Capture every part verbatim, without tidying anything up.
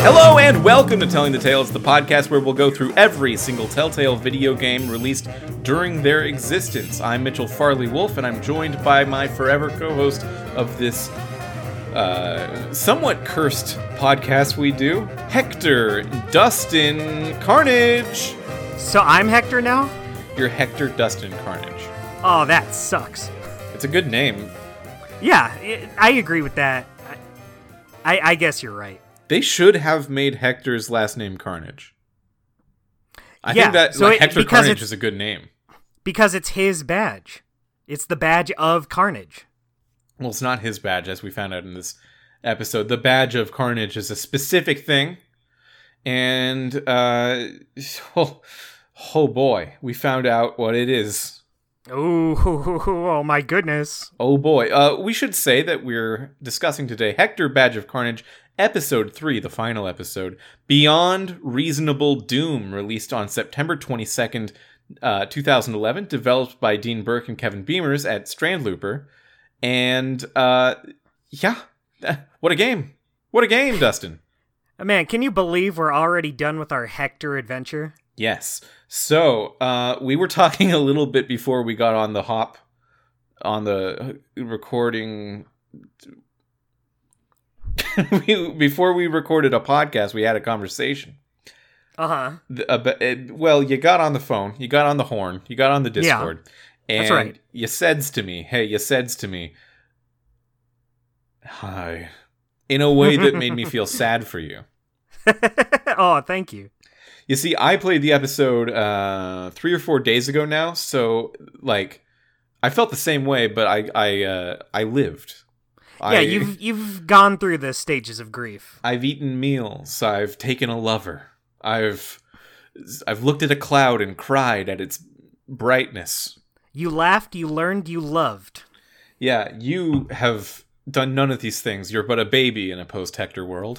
Hello and welcome to Telling the Tales, the podcast where we'll go through every single Telltale video game released during their existence. I'm Mitchell Farley Wolf, and I'm joined by my forever co-host of this uh, somewhat cursed podcast we do, Hector Dustin Carnage. So I'm Hector now? You're Hector Dustin Carnage. Oh, that sucks. It's a good name. Yeah, it, I agree with that. I, I guess you're right. They should have made Hector's last name Carnage. I yeah, think that so like, it, Hector because Carnage is a good name. Because it's his badge. It's the badge of Carnage. Well, it's not his badge, as we found out in this episode. The badge of Carnage is a specific thing. And, uh, oh, oh boy, we found out what it is. Ooh, oh my goodness. Oh boy. Uh, we should say that we're discussing today Hector Badge of Carnage, Episode three, the final episode, Beyond Reasonable Doom, released on September twenty-second, uh, twenty eleven, developed by Dean Burke and Kevin Beamers at Strandlooper. And, uh, yeah, what a game. What a game, Dustin. Man, can you believe we're already done with our Hector adventure? Yes. So, uh, we were talking a little bit before we got on the hop, on the recording... we, before we recorded a podcast, we had a conversation. Uh-huh. The, uh, it, well, you got on the phone, you got on the horn, you got on the Discord, yeah, and that's right. you says to me, hey, you says to me, hi, in a way that made me feel sad for you. Oh, thank you. You see, I played the episode uh, three or four days ago now, so, like, I felt the same way, but I, I, uh, I lived. Yeah, I, you've you've gone through the stages of grief. I've eaten meals. I've taken a lover. I've I've looked at a cloud and cried at its brightness. You laughed, you learned, you loved. Yeah, you have done none of these things. You're but a baby in a post-Hector world.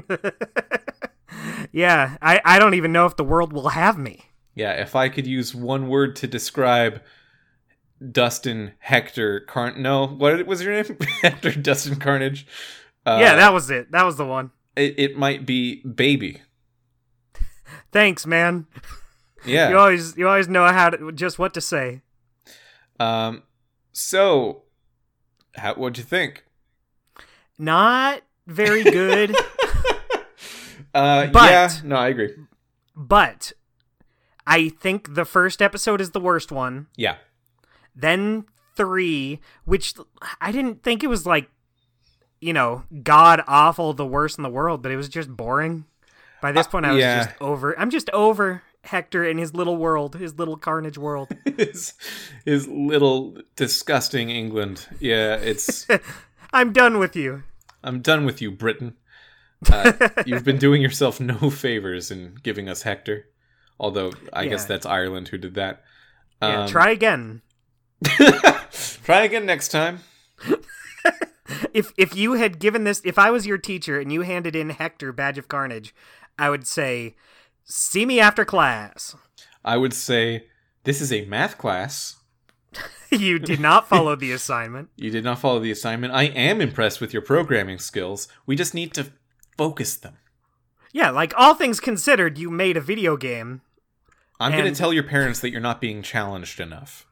Yeah, I, I don't even know if the world will have me. Yeah, if I could use one word to describe Dustin Hector Carn... No, what was your name? Hector Dustin Carnage? Uh, yeah, that was it. That was the one. It, it might be baby. Thanks, man. Yeah. You always you always know how to, just what to say. Um, so, how, what'd you think? Not very good. uh, but, yeah, no, I agree. But I think the first episode is the worst one. Yeah. Then three, which I didn't think it was like, you know, god awful, the worst in the world, but it was just boring. By this point, I was yeah. just over. I'm just over Hector and his little world, his little Carnage world. his, his little disgusting England. Yeah, it's... I'm done with you. I'm done with you, Britain. Uh, you've been doing yourself no favors in giving us Hector. Although, I yeah. guess that's Ireland who did that. Yeah, Um, try again. Try again next time. If if you had given this, if I was your teacher and you handed in Hector Badge of Carnage, I would say, see me after class. I would say, this is a math class. You did not follow the assignment. You did not follow the assignment. I am impressed with your programming skills. We just need to focus them. Yeah, like all things considered, you made a video game. I'm and... going to tell your parents that you're not being challenged enough.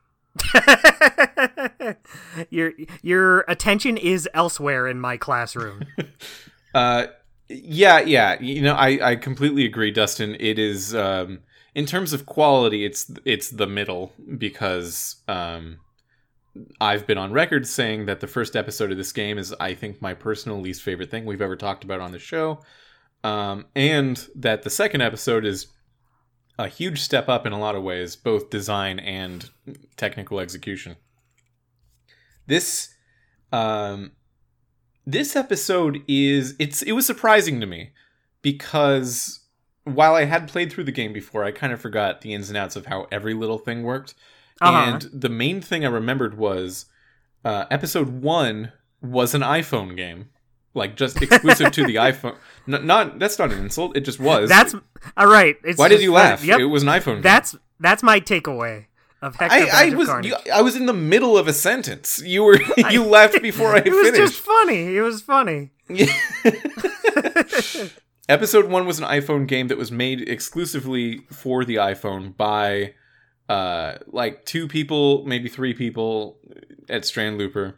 your your attention is elsewhere in my classroom. uh, yeah, yeah. You know, I, I completely agree, Dustin. It is, um, in terms of quality, it's it's the middle because um, I've been on record saying that the first episode of this game is, I think, my personal least favorite thing we've ever talked about on the show, um, and that the second episode is a huge step up in a lot of ways, both design and technical execution. This, um, this episode is, it's, it was surprising to me because while I had played through the game before, I kind of forgot the ins and outs of how every little thing worked. Uh-huh. And the main thing I remembered was, uh, episode one was an iPhone game. Like, just exclusive to the iPhone. N- not That's not an insult. It just was. That's... All right. It's Why did you funny. laugh? Yep. It was an iPhone game. That's that's my takeaway of Hector I, Badge I of was Carnage. you, I was in the middle of a sentence. You were you laughed before I it was finished. just funny. It was funny. Episode one was an iPhone game that was made exclusively for the iPhone by uh, like two people, maybe three people at Strand Looper.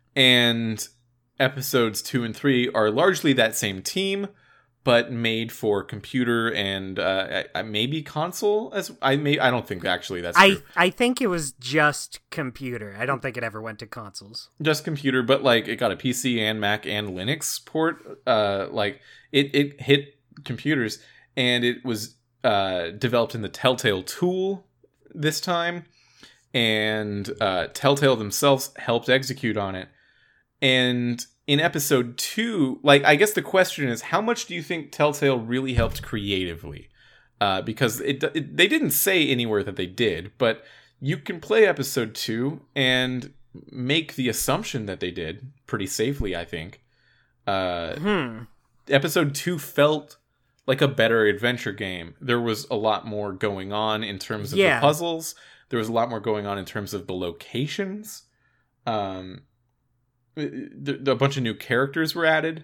And episodes two and three are largely that same team, but made for computer and uh, maybe console. As I may, I don't think actually that's I true. I think it was just computer. I don't think it ever went to consoles. Just computer, but like it got a P C and Mac and Linux port. Uh, like it it hit computers, and it was uh, developed in the Telltale tool this time, and uh, Telltale themselves helped execute on it. And in episode two, like, I guess the question is, how much do you think Telltale really helped creatively? Uh, because it, it they didn't say anywhere that they did, but you can play episode two and make the assumption that they did pretty safely, I think. Uh, Hmm. Episode two felt like a better adventure game. There was a lot more going on in terms of Yeah. the puzzles. There was a lot more going on in terms of the locations. Um... The, the, a bunch of new characters were added.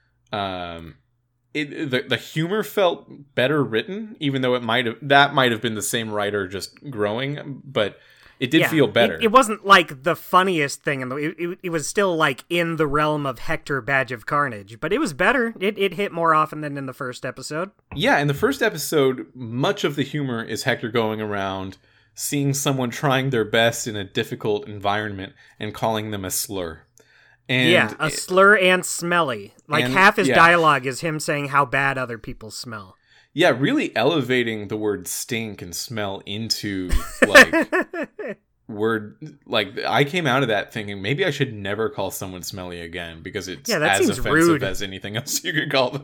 Um, it the the humor felt better written, even though it might have that might have been the same writer just growing, but it did Yeah, feel better. It, it wasn't like the funniest thing in the. It, it, it was still like in the realm of Hector Badge of Carnage, but it was better. It it hit more often than in the first episode. Yeah, in the first episode, much of the humor is Hector going around, seeing someone trying their best in a difficult environment and calling them a slur. And yeah, a slur and smelly. Like and, half his yeah. dialogue is him saying how bad other people smell. Yeah, really elevating the word stink and smell into like word. Like I came out of that thinking maybe I should never call someone smelly again because it's Yeah, that as seems offensive rude. as anything else you could call them.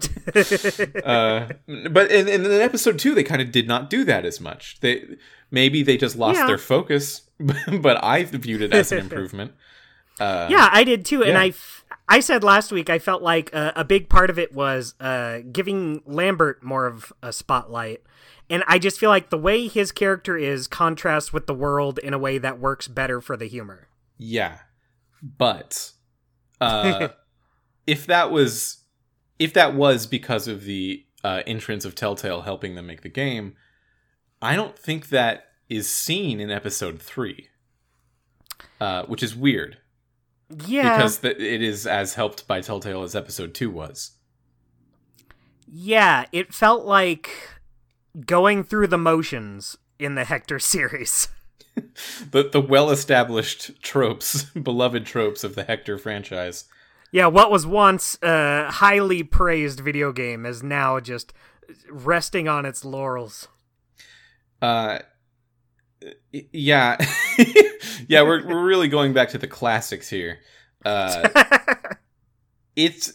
uh, but in, in episode two, they kind of did not do that as much. They maybe they just lost Yeah. their focus, but I viewed it as an improvement. Uh, Yeah, I did too, and yeah. I, f- I said last week I felt like uh, a big part of it was uh, giving Lambert more of a spotlight, and I just feel like the way his character is contrasts with the world in a way that works better for the humor. Yeah, but uh, if that was if that was because of the uh, entrance of Telltale helping them make the game, I don't think that is seen in episode three, uh, which is weird. Yeah, Because th- it is as helped by Telltale as episode two was. yeah, it felt like going through the motions in the Hector series. The the well-established tropes, beloved tropes of the Hector franchise. Yeah, what was once a highly praised video game is now just resting on its laurels. Uh, yeah. Yeah, we're we're really going back to the classics here. Uh, it's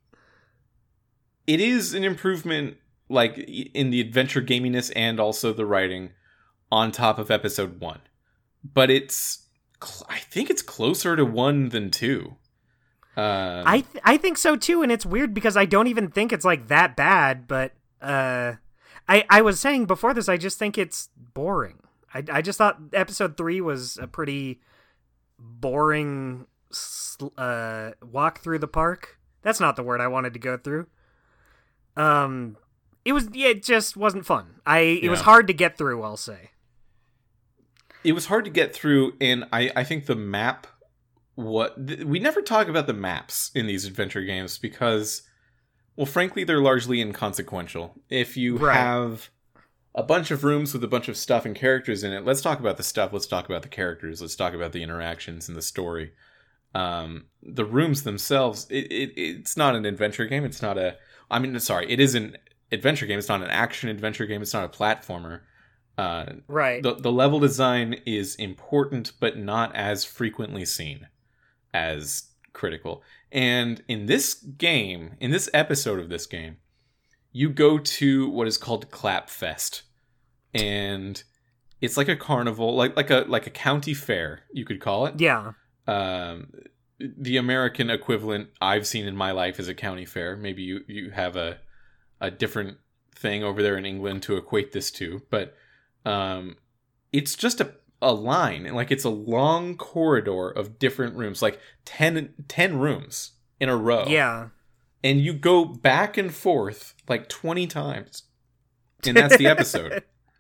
it is an improvement, like in the adventure gaminess and also the writing, on top of episode one. But it's, I think it's closer to one than two. Um, I th- I think so too, and it's weird because I don't even think it's like that bad. But uh, I I was saying before this, I just think it's boring. I I just thought episode three was a pretty boring sl- uh walk through the park. That's not the word I wanted to go through. Um, it was yeah, it just wasn't fun. I it Yeah. was hard to get through. I'll say. It was hard to get through, and I, I think the map, what th- we never talk about the maps in these adventure games because, well, frankly, they're largely inconsequential. If you Right. have a bunch of rooms with a bunch of stuff and characters in it, let's talk about the stuff, let's talk about the characters, let's talk about the interactions and the story. Um, the rooms themselves, it, it it's not an adventure game, it's not a, I mean, sorry, it is an adventure game, it's not an action adventure game, it's not a platformer. Uh, Right. the the level design is important, but not as frequently seen as critical. And in this game, in this episode of this game, you go to what is called Clapfest, and it's like a carnival, like like a like a county fair, you could call it. Yeah. Um, the American equivalent I've seen in my life is a county fair. Maybe you you have a a different thing over there in England to equate this to, but um, it's just a a line, like it's a long corridor of different rooms, like ten, ten rooms in a row. Yeah. and you go back and forth like twenty times, and that's the episode.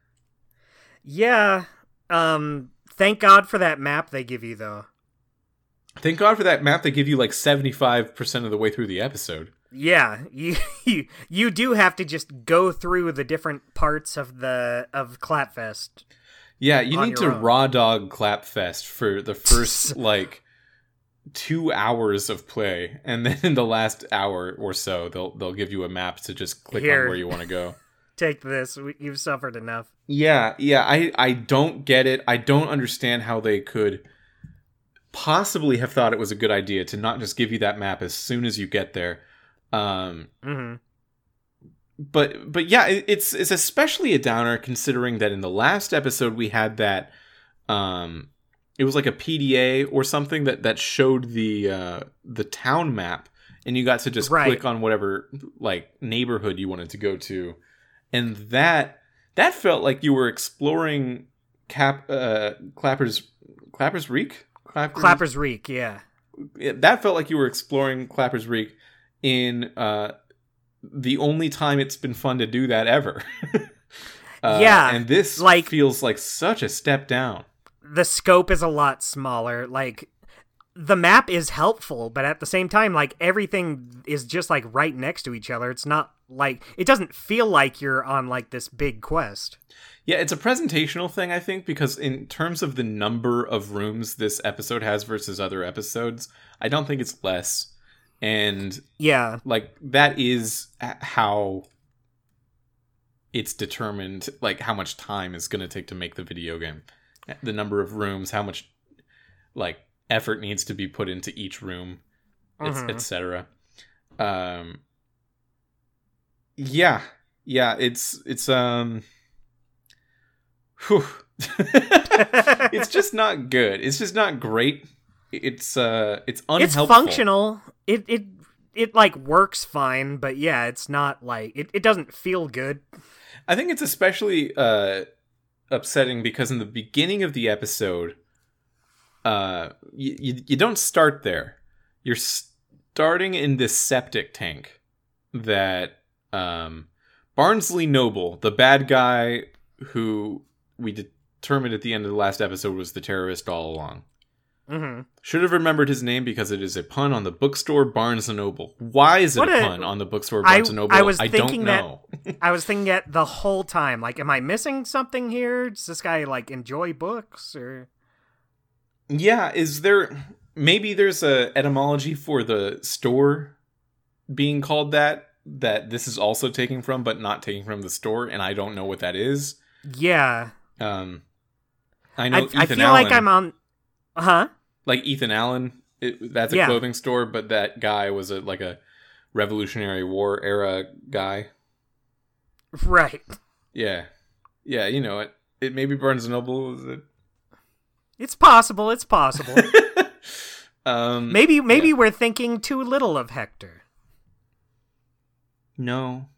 Yeah. Um. Thank God for that map they give you, though. Thank God for that map they give you like seventy-five percent of the way through the episode. Yeah, you, you you do have to just go through the different parts of the of Clapfest. Yeah, you need to own. raw dog Clapfest for the first like two hours of play, and then in the last hour or so, they'll they'll give you a map to just click Here. on where you want to go. Take this. You've suffered enough. Yeah, yeah, I I don't get it. I don't understand how they could possibly have thought it was a good idea to not just give you that map as soon as you get there. Um, mm-hmm. But but yeah, it, it's it's especially a downer considering that in the last episode we had that. Um, it was like a P D A or something that, that showed the uh, the town map, and you got to just right. click on whatever like neighborhood you wanted to go to, and that that felt like you were exploring Cap uh, Clapper's Clapper's Reek. Clapper's, Clapper's Reek, yeah. That felt like you were exploring Clapper's Reek in uh, the only time it's been fun to do that ever. uh, yeah, and this like, feels like such a step down. The scope is a lot smaller. Like, the map is helpful, but at the same time, like, everything is just like right next to each other. It's not like, it doesn't feel like you're on like this big quest. Yeah, it's a presentational thing, I think, because in terms of the number of rooms this episode has versus other episodes, I don't think it's less. And yeah, like that is how it's determined, like how much time is going to take to make the video game. The number of rooms, how much like effort needs to be put into each room, mm-hmm. et cetera. Um, yeah, yeah, it's it's um. Whew. It's just not good. It's just not great. It's uh, it's unhelpful. It's functional. It it it like works fine, but yeah, it's not like it, it doesn't feel good. I think it's especially uh upsetting because in the beginning of the episode, uh, you you, you don't start there. You're starting in this septic tank that um Barnsley Noble, the bad guy who we determined at the end of the last episode was the terrorist all along. Mm-hmm. Should have remembered his name because it is a pun on the bookstore Barnes and Noble. Why is it what a, a pun on the bookstore Barnes I, and Noble? I was I thinking don't know. That, I was thinking that the whole time. Like, am I missing something here? Does this guy like enjoy books or? Yeah, is there maybe there's a etymology for the store being called that that this is also taking from, but not taking from the store, and I don't know what that is. Yeah. Um, I know. I, Ethan I feel Allen, like I'm on. Huh. Like Ethan Allen, it, that's a yeah. clothing store, but that guy was a like a Revolutionary War era guy. Right. Yeah, yeah. You know it. It maybe Barnes and Noble was it. It's possible. It's possible. um, maybe maybe yeah. we're thinking too little of Hector. No.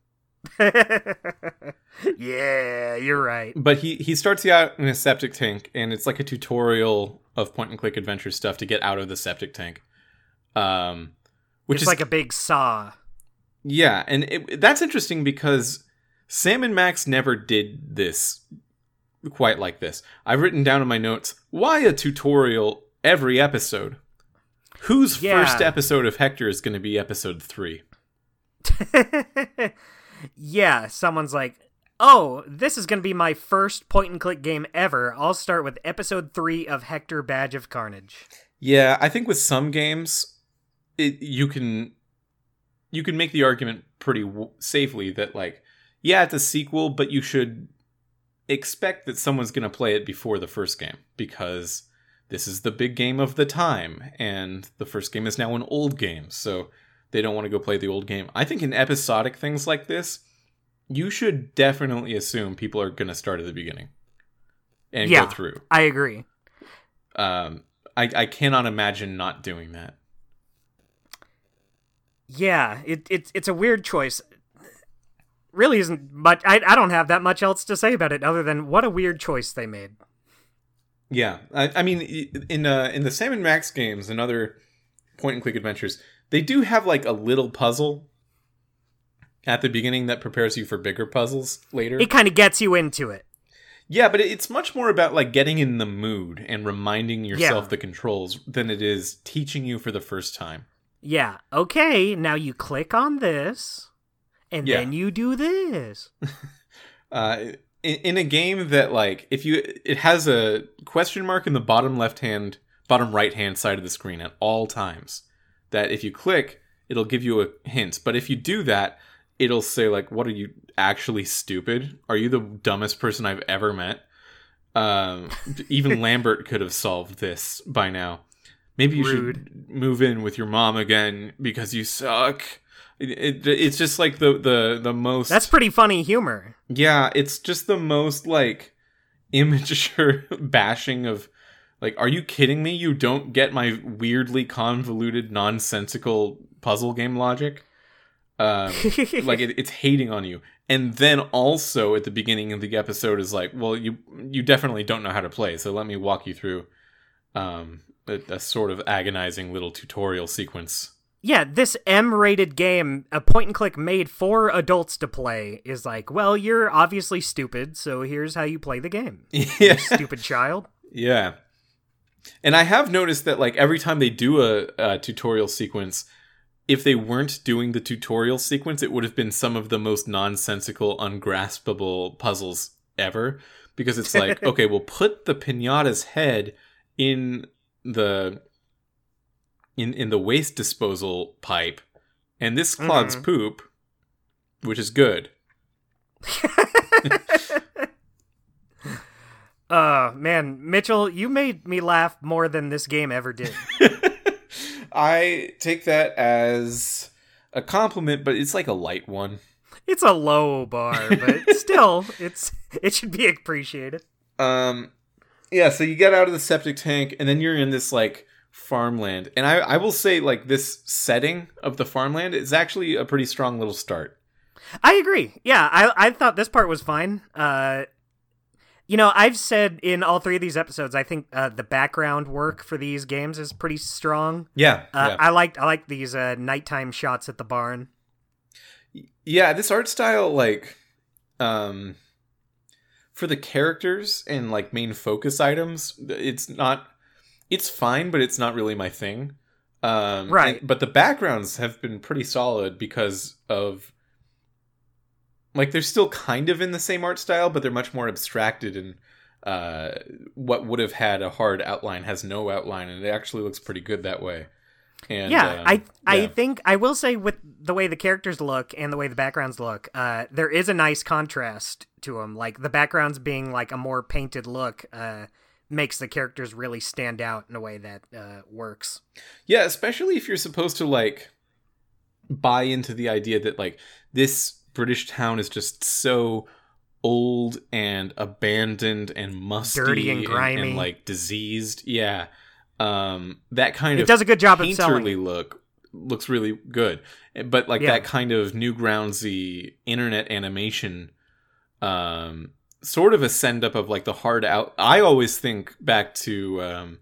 Yeah, you're right. But he, he starts you out in a septic tank, and it's like a tutorial of point-and-click adventure stuff to get out of the septic tank. Um, which it's is like a big saw. Yeah, and it, that's interesting because Sam and Max never did this quite like this. I've written down in my notes, why a tutorial every episode? Whose yeah. first episode of Hector is going to be episode three? Yeah, someone's like, oh, this is going to be my first point-and-click game ever. I'll start with episode three of Hector Badge of Carnage. Yeah, I think with some games, it, you can you can make the argument pretty w- safely that, like, yeah, it's a sequel, but you should expect that someone's going to play it before the first game, because this is the big game of the time, and the first game is now an old game, so they don't want to go play the old game. I think in episodic things like this, you should definitely assume people are going to start at the beginning and yeah, go through. I agree. Um, I, I cannot imagine not doing that. Yeah, it, it it's a weird choice. Really isn't much. I I don't have that much else to say about it other than what a weird choice they made. Yeah, I, I mean, in uh, in the Sam and Max games and other point and click adventures, they do have like a little puzzle at the beginning that prepares you for bigger puzzles later. It kind of gets you into it. Yeah, but it's much more about like getting in the mood and reminding yourself Yeah. the controls than it is teaching you for the first time. Yeah. Okay, now you click on this, and Yeah. then you do this. Uh, in, in a game that like if you it has a question mark in the bottom left hand, bottom right hand side of the screen at all times. That if you click, it'll give you a hint. But if you do that, it'll say like, "What are you actually stupid? Are you the dumbest person I've ever met?" Um, even Lambert could have solved this by now. Maybe you Rude. should move in with your mom again because you suck. It, it, it's just like the, the, the most... That's pretty funny humor. Yeah, it's just the most, like, immature bashing of, like, are you kidding me? You don't get my weirdly convoluted, nonsensical puzzle game logic? Um, like, it, it's hating on you. And then also, at the beginning of the episode, is like, well, you you definitely don't know how to play, so let me walk you through um, a, a sort of agonizing little tutorial sequence. Yeah, this M-rated game, a point-and-click made for adults to play, is like, well, you're obviously stupid, so here's how you play the game. Yeah. You stupid child. Yeah. And I have noticed that, like, every time they do a, a tutorial sequence, if they weren't doing the tutorial sequence, it would have been some of the most nonsensical, ungraspable puzzles ever. Because it's like, okay, we'll put the piñata's head in the... In, in the waste disposal pipe, and this clogs Mhm. poop, which is good. Uh, man, Mitchell, you made me laugh more than this game ever did. I take that as a compliment, but it's like a light one. It's a low bar, but still, it's it should be appreciated. Um, yeah, so you get out of the septic tank, and then you're in this, like, farmland. And I, I will say, like, this setting of the farmland is actually a pretty strong little start. I agree. Yeah, I I thought this part was fine. Uh, you know, I've said in all three of these episodes, I think uh, the background work for these games is pretty strong. Yeah, Uh, yeah. I liked I like these uh, nighttime shots at the barn. Yeah, this art style, like, um, for the characters and, like, main focus items, it's not... It's fine, but it's not really my thing. Um, Right. and- but the backgrounds have been pretty solid because of... Like, they're still kind of in the same art style, but they're much more abstracted, and uh, what would have had a hard outline has no outline, and it actually looks pretty good that way. And yeah, um, I I yeah. think I will say with the way the characters look and the way the backgrounds look, uh, there is a nice contrast to them. Like the backgrounds being like a more painted look uh, makes the characters really stand out in a way that uh, works. Yeah, especially if you're supposed to, like, buy into the idea that, like, this British town is just so old and abandoned and musty Dirty and grimy. and, like, diseased. Yeah. Um, that kind It of does a good job of selling painterly it. look looks really good. But, like, Yeah. that kind of Newgroundsy internet animation, um, sort of a send up of, like, the hard out. I always think back to, um,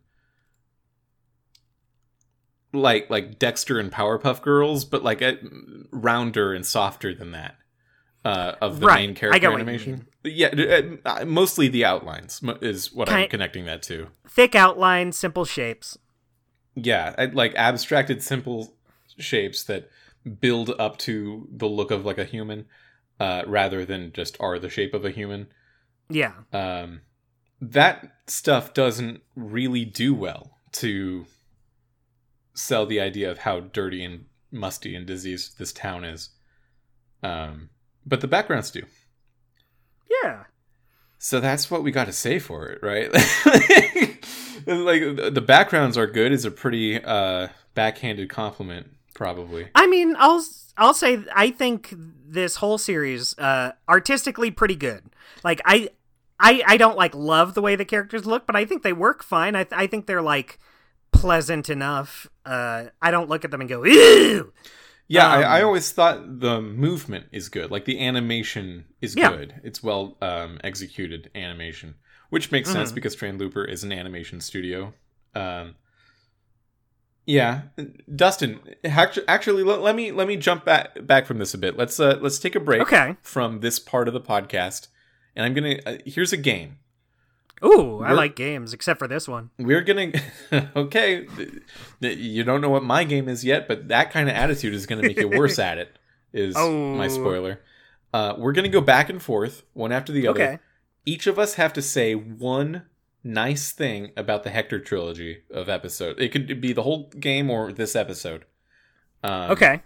like like Dexter and Powerpuff Girls, but like a rounder and softer than that uh, of the Right. main I character get what you animation. Yeah, uh, mostly the outlines mo- is what I'm Kind- connecting that to. Thick outline, simple shapes. Yeah, I- like abstracted, simple shapes that build up to the look of like a human, uh, rather than just are the shape of a human. Yeah. Um, that stuff doesn't really do well to sell the idea of how dirty and musty and diseased this town is. Um, but the backgrounds do. Yeah. So that's what we got to say for it, right? Like, the backgrounds are good is a pretty uh, backhanded compliment, probably. I mean, I'll I'll say I think this whole series uh, artistically pretty good. Like I, I I don't like love the way the characters look, but I think they work fine. I th- I think they're like pleasant enough. Uh, I don't look at them and go ew. Yeah, Um, I, I always thought the movement is good. Like, the animation is Yeah. good. It's well um, executed animation, which makes sense Mhm. because Train Looper is an animation studio. Um, Yeah, Dustin. Actually, actually let, let me let me jump back back from this a bit. Let's uh, let's take a break Okay. from this part of the podcast, and I'm gonna. Uh, here's a game. Ooh, I We're- like games, except for this one. We're gonna. Okay, you don't know what my game is yet, but that kind of attitude is gonna make you worse at it. Is Oh. my spoiler. Uh, we're gonna go back and forth, one after the other. Okay. Each of us have to say one nice thing about the Hector trilogy of episodes. It could be the whole game or this episode. Um, Okay.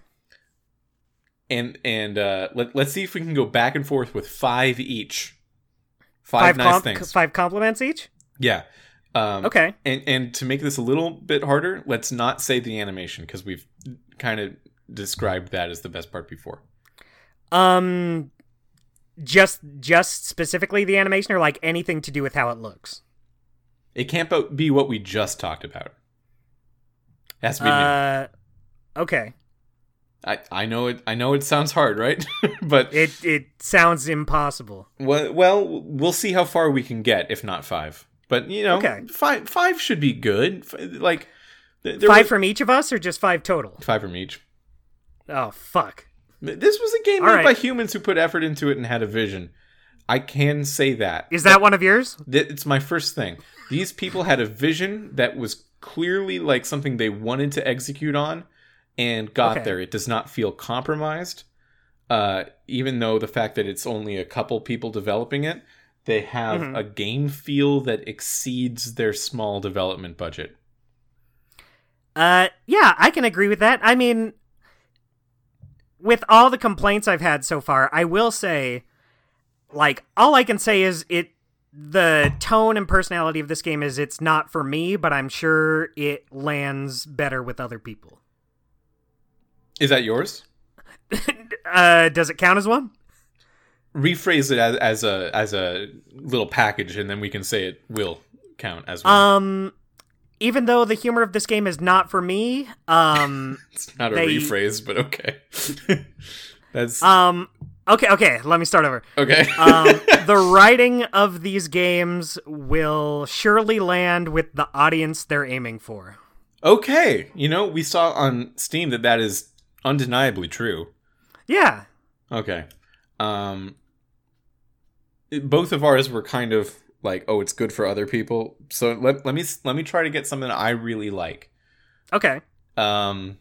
And and uh, let, let's see if we can go back and forth with five each. Five, Five, nice com- things. five compliments each? Yeah. Um, Okay. And and to make this a little bit harder, let's not say the animation because we've kind of described that as the best part before. Um, just just specifically the animation, or like anything to do with how it looks? It can't bo- be what we just talked about. It has to be new. Uh, okay. I, I know it. I know it sounds hard, right? But It it sounds impossible. well, well, we'll see how far we can get. If not five, but you know, Okay. five five should be good. F- Like th- there Five was- from each of us, or just five total? five from each. Oh fuck. This was a game All made right. by humans who put effort into it and had a vision. I can say that. Is that one of yours? Th- It's my first thing. These people had a vision that was clearly like something they wanted to execute on and got Okay. there. It does not feel compromised. Uh, even though the fact that it's only a couple people developing it, they have Mhm. a game feel that exceeds their small development budget. Uh, yeah, I can agree with that. I mean, with all the complaints I've had so far, I will say, like, all I can say is it, the tone and personality of this game is it's not for me, but I'm sure it lands better with other people. Is that yours? Uh, does it count as one? Rephrase it as, as a as a little package, and then we can say it will count as one. Um, even though the humor of this game is not for me, um, It's not a they- rephrase, but okay. That's um, okay, okay, let me start over. okay. um, the writing of these games will surely land with the audience they're aiming for. Okay, you know, we saw on Steam that that is undeniably true. Yeah. Okay. Um it- both of ours were kind of like, oh, it's good for other people. So let let me let me try to get something that I really like. Okay. Um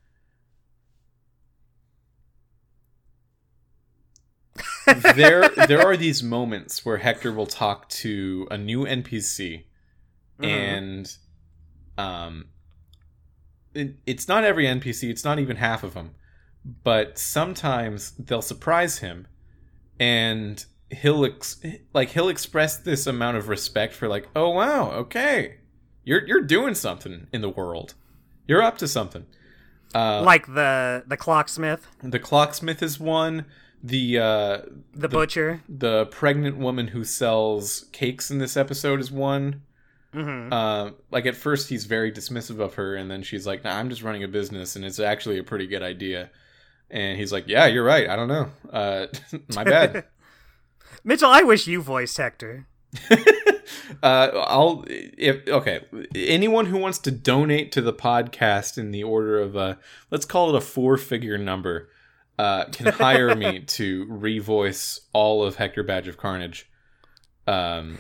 there there are these moments where Hector will talk to a new N P C Mhm. and um it, it's not every N P C, it's not even half of them, but sometimes they'll surprise him and he'll ex- like he'll express this amount of respect for like, oh wow, okay, you're you're doing something in the world, you're up to something. Uh, like the the clocksmith, the clocksmith is one. The uh, the, butcher. the pregnant woman who sells cakes in this episode is one. Mm-hmm. Uh, like at first he's very dismissive of her, and then she's like, nah, I'm just running a business and it's actually a pretty good idea. And he's like, yeah, you're right, I don't know, uh, my bad. Mitchell, I wish you voiced Hector. uh, I'll if okay, anyone who wants to donate to the podcast in the order of uh, let's call it a four figure number, uh, can hire me to revoice all of Hector Badge of Carnage. Um,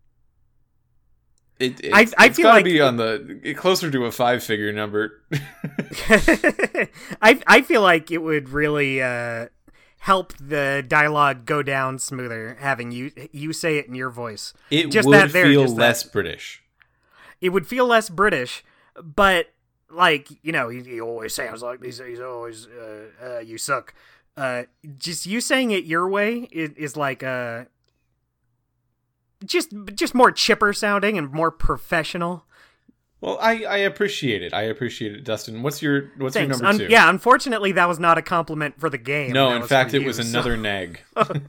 It, it's, I- I it's feel gotta like be on the closer to a five figure number. I I feel like it would really uh, help the dialogue go down smoother having you you say it in your voice. It Just would that there, feel just that. less British. It would feel less British, but like, you know, he, he always sounds like he's, he's always uh, uh, you suck. Uh, just you saying it your way is, is like uh, just just more chipper sounding and more professional. Well, I, I appreciate it. I appreciate it, Dustin. What's your what's Thanks. your number Un- two? yeah, unfortunately, that was not a compliment for the game. No, That in was fact, for it you, was so- another nag.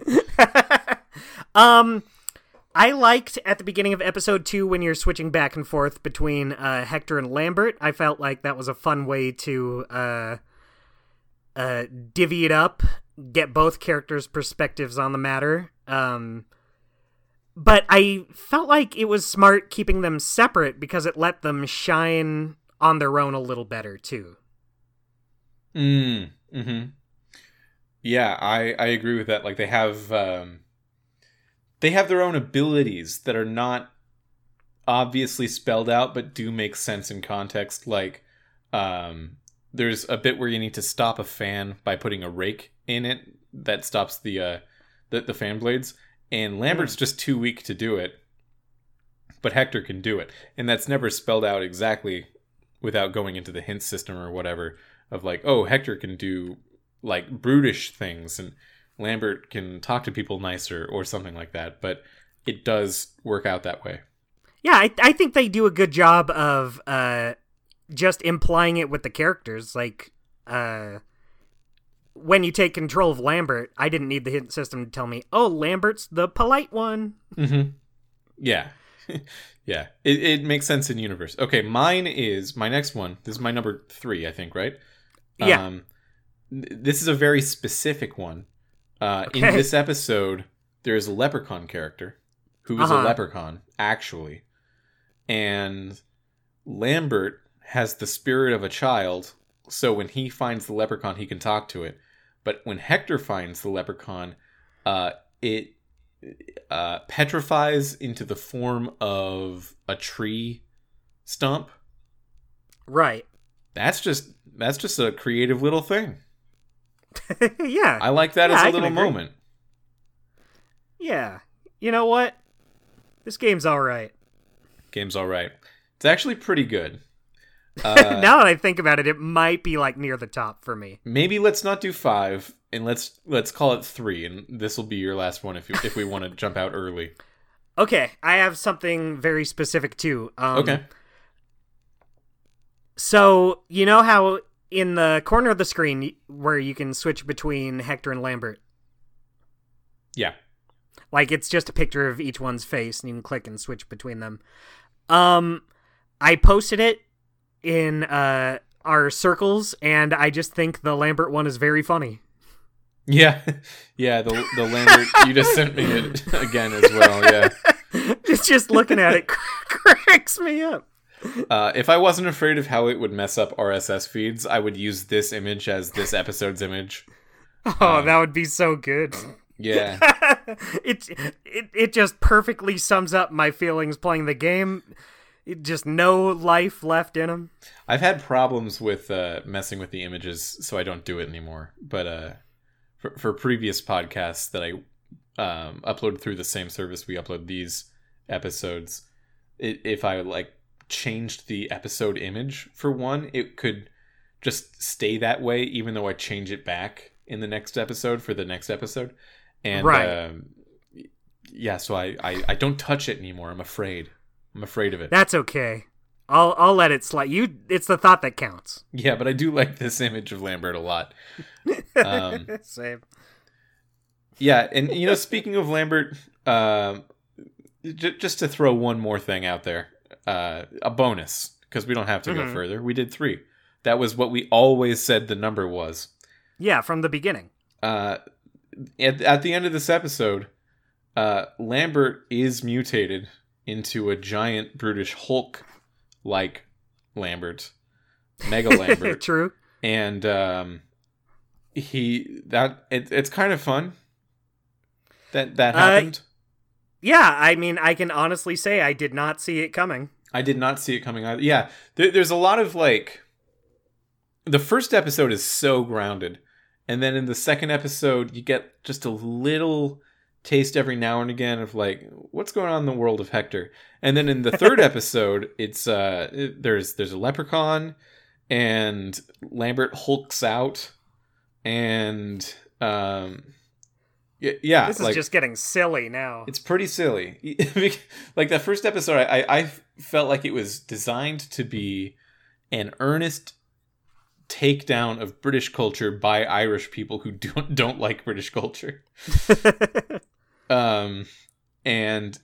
um, I liked at the beginning of episode two when you're switching back and forth between uh, Hector and Lambert. I felt like that was a fun way to uh, uh, divvy it up, get both characters' perspectives on the matter. Um, but I felt like it was smart keeping them separate because it let them shine on their own a little better too. Mm. Mm-hmm. Yeah, I I agree with that. Like they have um, they have their own abilities that are not obviously spelled out, but do make sense in context. Like, um, there's a bit where you need to stop a fan by putting a rake in it that stops the uh, the, the fan blades, and Lambert's mm. just too weak to do it, but Hector can do it, and that's never spelled out exactly without going into the hint system or whatever of like, oh, Hector can do like brutish things, and Lambert can talk to people nicer or something like that, but it does work out that way. Yeah, I, I think they do a good job of uh, just implying it with the characters. Like, uh, when you take control of Lambert, I didn't need the hint system to tell me, oh, Lambert's the polite one. Mm-hmm. Yeah. yeah. It, it makes sense in universe. Okay, mine is, my next one, this is my number three, I think, right? Yeah. Um, this is a very specific one. Uh, okay. In this episode, there is a leprechaun character who is uh-huh. a leprechaun, actually. And Lambert has the spirit of a child, so when he finds the leprechaun, he can talk to it. But when Hector finds the leprechaun, uh, it uh, petrifies into the form of a tree stump. Right. That's just that's just a creative little thing. yeah. I like that yeah, as a I little moment. Yeah. You know what? This game's all right. Game's all right. It's actually pretty good. Uh, now that I think about it, it might be like near the top for me. Maybe let's not do five, and let's let's call it three, and this will be your last one if you, if we want to jump out early. Okay, I have something very specific too. Um, okay. So you know how in the corner of the screen where you can switch between Hector and Lambert? Yeah. Like it's just a picture of each one's face, and you can click and switch between them. Um, I posted it in uh, our circles, and I just think the Lambert one is very funny. Yeah, yeah. The the Lambert you just sent me it again as well. Yeah, just just looking at it cracks me up. Uh, if I wasn't afraid of how it would mess up R S S feeds, I would use this image as this episode's image. Oh, um, that would be so good. Yeah, it it it just perfectly sums up my feelings playing the game. It, just no life left in them. I've had problems with uh, messing with the images, so I don't do it anymore. But uh, for, for previous podcasts that I um, upload through the same service we upload these episodes, it, if I like changed the episode image for one, it could just stay that way, even though I change it back in the next episode for the next episode. And right. um, yeah, so I, I, I don't touch it anymore. I'm afraid. I'm afraid of it. That's okay. I'll I'll let it slide. You, it's the thought that counts. Yeah, but I do like this image of Lambert a lot. Um, Same. Yeah, and you know, speaking of Lambert, uh, j- just to throw one more thing out there, uh, a bonus, because we don't have to mm-hmm. go further. We did three. That was what we always said the number was. Yeah, from the beginning. Uh, at, at the end of this episode, uh, Lambert is mutated into a giant brutish Hulk-like Lambert, Mega Lambert. True. And um, he that it, it's kind of fun that that happened. Uh, yeah, I mean, I can honestly say I did not see it coming. I did not see it coming either. Yeah, there, there's a lot of like. The first episode is so grounded, and then in the second episode, you get just a little taste every now and again of like what's going on in the world of Hector. And then in the third episode, it's uh it, there's there's a leprechaun, and Lambert hulks out, and um yeah, yeah this is like, just getting silly now. It's pretty silly. Like that first episode, I I felt like it was designed to be an earnest takedown of British culture by Irish people who don't don't like British culture. um, and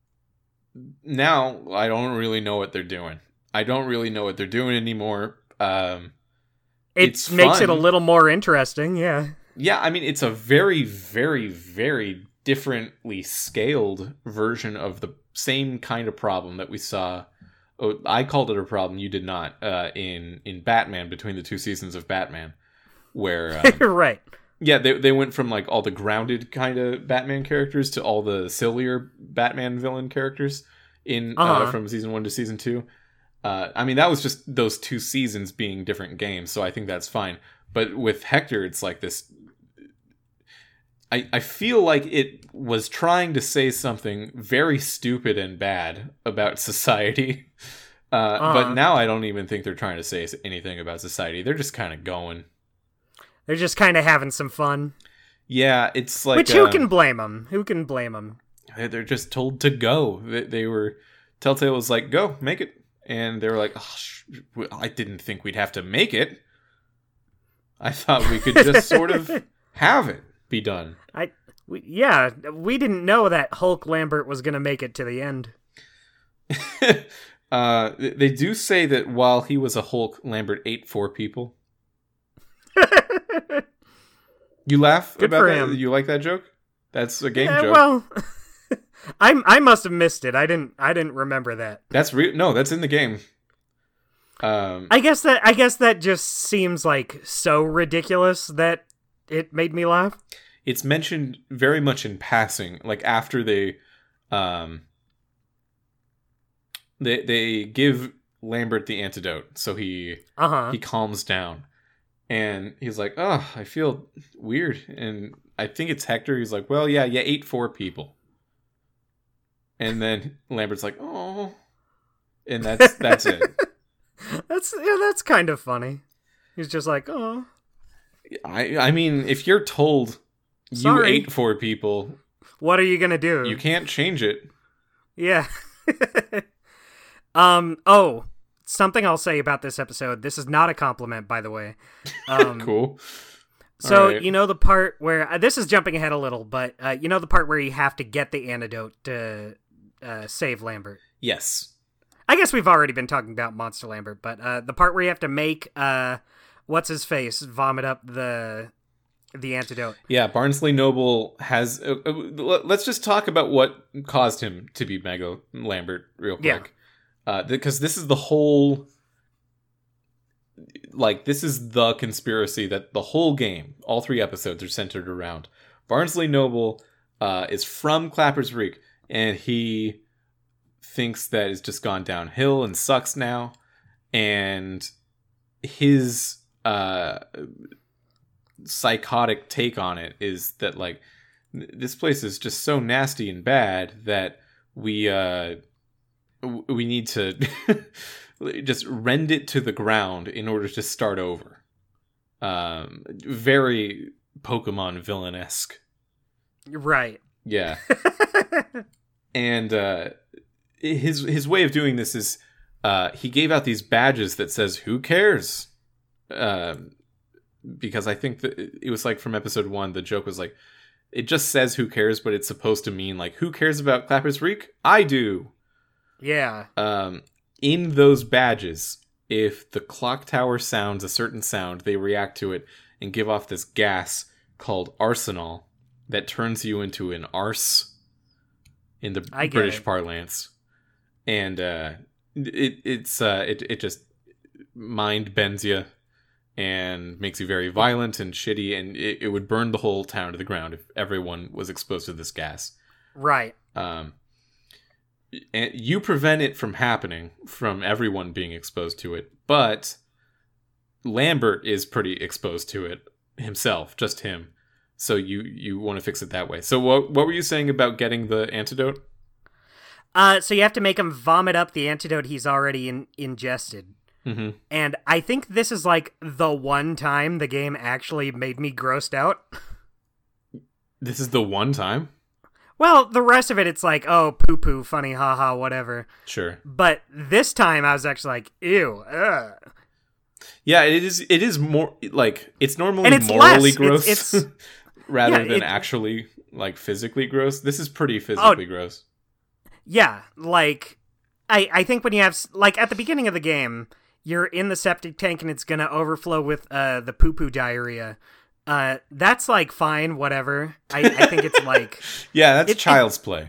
now I don't really know what they're doing. I don't really know what they're doing anymore. Um, it it's makes fun. it a little more interesting, yeah. Yeah, I mean, it's a very, very, very differently scaled version of the same kind of problem that we saw oh, I called it a problem. You did not. Uh, in in Batman, between the two seasons of Batman, where um, right, yeah, they they went from like all the grounded kind of Batman characters to all the sillier Batman villain characters in uh-huh. uh, from season one to season two. Uh, I mean, that was just those two seasons being different games, so I think that's fine. But with Hector, it's like this. I, I feel like it was trying to say something very stupid and bad about society. Uh, uh-huh. But now I don't even think they're trying to say anything about society. They're just kind of going. They're just kind of having some fun. Yeah, it's like... Which, who uh, can blame them? Who can blame them? They're just told to go. They, they were... Telltale was like, go, make it. And they were like, oh, sh- I didn't think we'd have to make it. I thought we could just sort of have it be done. I, we, yeah, we didn't know that Hulk Lambert was going to make it to the end. uh, they do say that while he was a Hulk, Lambert ate four people. You laugh Good about for that? him. You like that joke? That's a game yeah, joke. Well, I I must have missed it. I didn't I didn't remember that. That's real. No, that's in the game. Um, I guess that I guess that just seems like so ridiculous that it made me laugh. It's mentioned very much in passing, like after they, um, they they give Lambert the antidote, so he uh-huh. he calms down, and he's like, "Oh, I feel weird," and I think it's Hector. He's like, "Well, yeah, you ate four people," and then Lambert's like, "Oh," and that's that's it. That's yeah, that's kind of funny. He's just like, "Oh." I I mean, if you're told you Sorry. ate four people, what are you gonna do? You can't change it. Yeah. um. Oh, something I'll say about this episode. This is not a compliment, by the way. Um, cool. So right. You know the part where uh, this is jumping ahead a little, but uh, you know the part where you have to get the antidote to uh, save Lambert. Yes. I guess we've already been talking about Monster Lambert, but uh, the part where you have to make uh, what's his face vomit up the the antidote. Yeah, Barnsley Noble has. Uh, uh, let's just talk about what caused him to be Mega Lambert real quick, yeah. uh, because this is the whole. Like, this is the conspiracy that the whole game, all three episodes, are centered around. Barnsley Noble uh, is from Clapper's Creek, and he thinks that it's just gone downhill and sucks now. And his uh, psychotic take on it is that, like, this place is just so nasty and bad that we uh, we need to... just rend it to the ground in order to start over. Um, very Pokemon villain-esque. Right. Yeah. And uh, his his way of doing this is uh, he gave out these badges that says, who cares? Um, because I think that it was like from episode one, the joke was like, it just says who cares, but it's supposed to mean like, who cares about Clapper's Reek? I do. Yeah. Um, In those badges, if the clock tower sounds a certain sound, they react to it and give off this gas called arsenal that turns you into an arse in the I get British it. parlance. And uh, it it's uh, it it just mind bends you and makes you very violent and shitty, and it, it would burn the whole town to the ground if everyone was exposed to this gas. Right. Um. And you prevent it from happening, from everyone being exposed to it, but Lambert is pretty exposed to it himself, just him. So you, you want to fix it that way. So what what were you saying about getting the antidote? Uh, so you have to make him vomit up the antidote he's already in- ingested. Mm-hmm. And I think this is like the one time the game actually made me grossed out. This is the one time? Well, the rest of it, it's like, oh, poo-poo, funny, haha, whatever. Sure. But this time, I was actually like, ew, ugh. Yeah, it is It is more, like, it's normally And it's morally less. gross It's, it's, rather yeah, than it, actually, like, physically gross. This is pretty physically oh, gross. Yeah, like, I, I think when you have, like, at the beginning of the game, you're in the septic tank and it's going to overflow with uh, the poo-poo diarrhea. Uh, that's like fine, whatever. I, I think it's like yeah, that's it, child's it, play.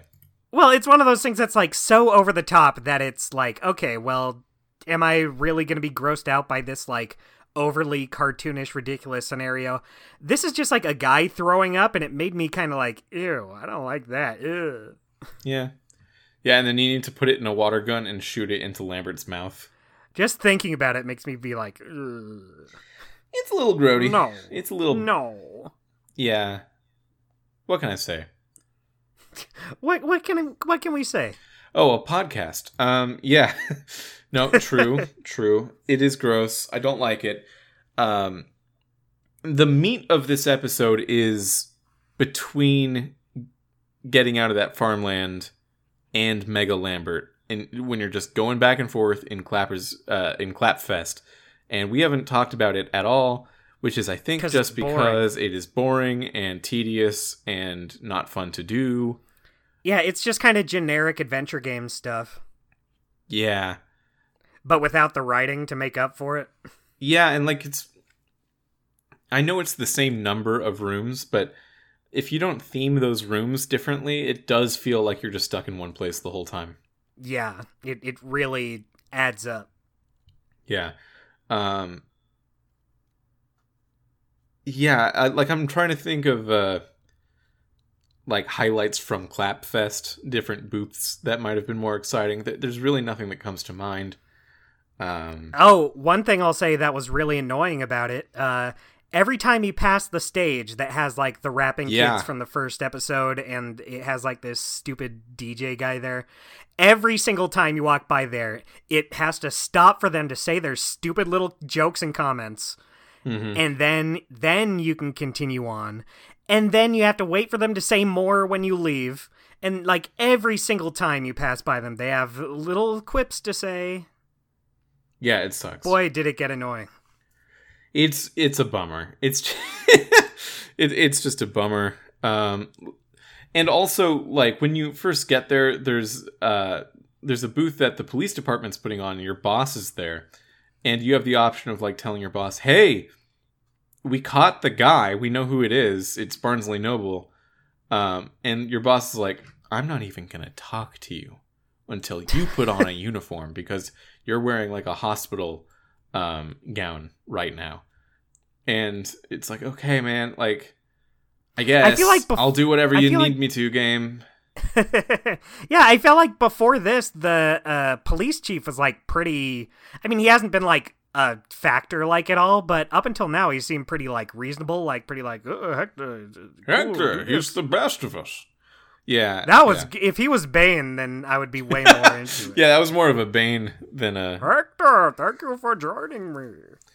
Well, it's one of those things that's like so over the top that it's like, okay, well, am I really going to be grossed out by this like overly cartoonish, ridiculous scenario? This is just like a guy throwing up, and it made me kind of like, ew, I don't like that. Ew. Yeah. Yeah, and then you need to put it in a water gun and shoot it into Lambert's mouth. Just thinking about it makes me be like, ugh. It's a little grody. No. It's a little... No. Yeah. What can I say? What what can what can we say? Oh, a podcast. Um, yeah. No, true, true. It is gross. I don't like it. Um, the meat of this episode is between getting out of that farmland and Mega Lambert, and when you're just going back and forth in Clapper's uh, in Clapfest, and we haven't talked about it at all, which is I think just because it is boring and tedious and not fun to do. Yeah, it's just kind of generic adventure game stuff. Yeah. But without the writing to make up for it. Yeah, and like it's... I know it's the same number of rooms, but if you don't theme those rooms differently, it does feel like you're just stuck in one place the whole time. Yeah, it, it really adds up. Yeah. Um... Yeah, I, like I'm trying to think of... Uh, like highlights from Clapfest, different booths that might have been more exciting. There's really nothing that comes to mind. Um, oh, one thing I'll say that was really annoying about it, uh, every time you pass the stage that has like the rapping yeah. kids from the first episode, and it has like this stupid D J guy there, every single time you walk by there, it has to stop for them to say their stupid little jokes and comments. Mm-hmm. And then then you can continue on. And then you have to wait for them to say more when you leave. And, like, every single time you pass by them, they have little quips to say. Yeah, it sucks. Boy, did it get annoying. It's it's a bummer. It's it, it's just a bummer. Um, and also, like, when you first get there, there's uh there's a booth that the police department's putting on, and your boss is there. And you have the option of, like, telling your boss, hey... we caught the guy. We know who it is. It's Barnsley Noble. Um, and your boss is like, I'm not even going to talk to you until you put on a uniform because you're wearing like a hospital um, gown right now. And it's like, okay, man, like, I guess I feel like bef- I'll do whatever I you need like- me to, game. Yeah, I felt like before this, the uh, police chief was like pretty... I mean, he hasn't been like a factor like at all, but up until now he seemed pretty like reasonable, like pretty like oh, Hector Hector he's the best of us. Yeah, that was yeah. If he was Bane, then I would be way more into it. Yeah, that was more of a Bane than a Hector. Thank you for joining me.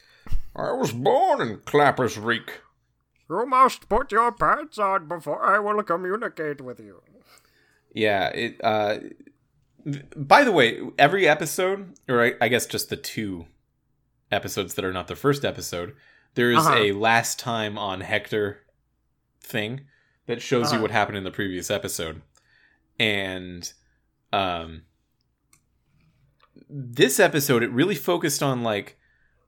I was born in Clapper's Reek. You must put your pants on before I will communicate with you. Yeah, it uh th- by the way, every episode, or I, I guess just the two episodes that are not the first episode, there is uh-huh. a last time on Hector thing that shows uh-huh. you what happened in the previous episode. And um this episode, it really focused on like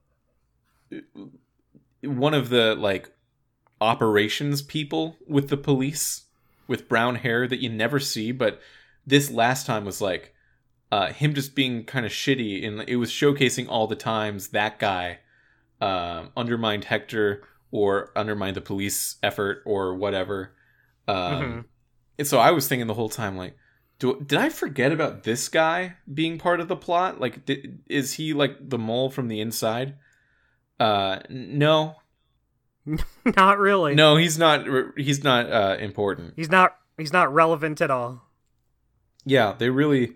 one of the like operations people with the police with brown hair that you never see, but this last time was like Uh, him just being kind of shitty, and it was showcasing all the times that guy uh, undermined Hector or undermined the police effort or whatever. Um, mm-hmm. And so I was thinking the whole time, like, do, did I forget about this guy being part of the plot? Like, did, is he like the mole from the inside? Uh, no, not really. No, he's not. He's not uh, important. He's not. He's not relevant at all. Yeah, they really.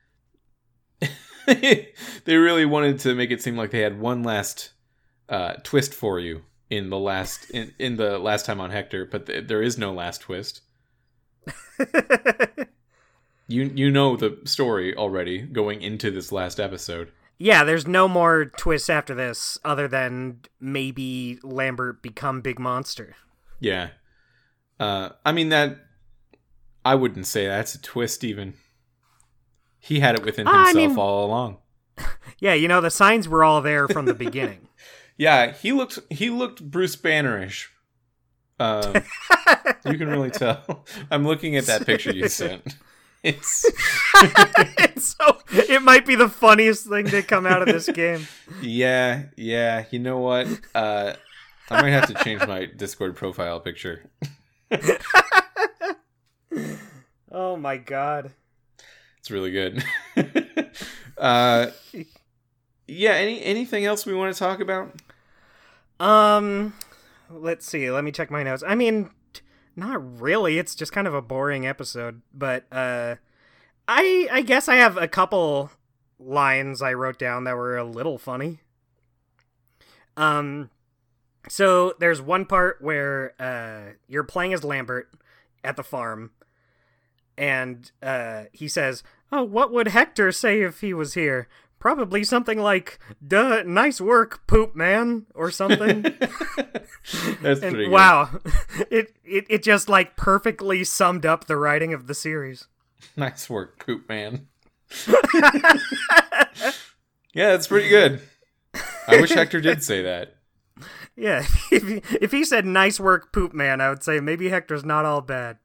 They really wanted to make it seem like they had one last uh, twist for you in the last in, in the last time on Hector, but th- there is no last twist. you you know the story already going into this last episode. Yeah, there's no more twists after this other than maybe Lambert become Big Monster. Yeah. Uh, I mean, that... I wouldn't say that's a twist, even. He had it within himself uh, I mean, all along. Yeah, you know, the signs were all there from the beginning. Yeah, he looked he looked Bruce Bannerish. Um, you can really tell. I'm looking at that picture you sent. It's it's so it might be the funniest thing to come out of this game. Yeah, yeah. You know what? Uh, I might have to change my Discord profile picture. Oh my god. It's really good. uh, yeah, any anything else we want to talk about? Um, let's see. Let me check my notes. I mean, not really. It's just kind of a boring episode, but uh I I guess I have a couple lines I wrote down that were a little funny. Um so there's one part where uh you're playing as Lambert at the farm, and uh he says, "Oh, what would Hector say if he was here? Probably something like, duh, nice work, poop man," or something. That's and, pretty good. Wow. It, it it just like perfectly summed up the writing of the series. Nice work, poop man. Yeah, that's pretty good. I wish Hector did say that. Yeah, if he, if he said nice work, poop man, I would say maybe Hector's not all bad.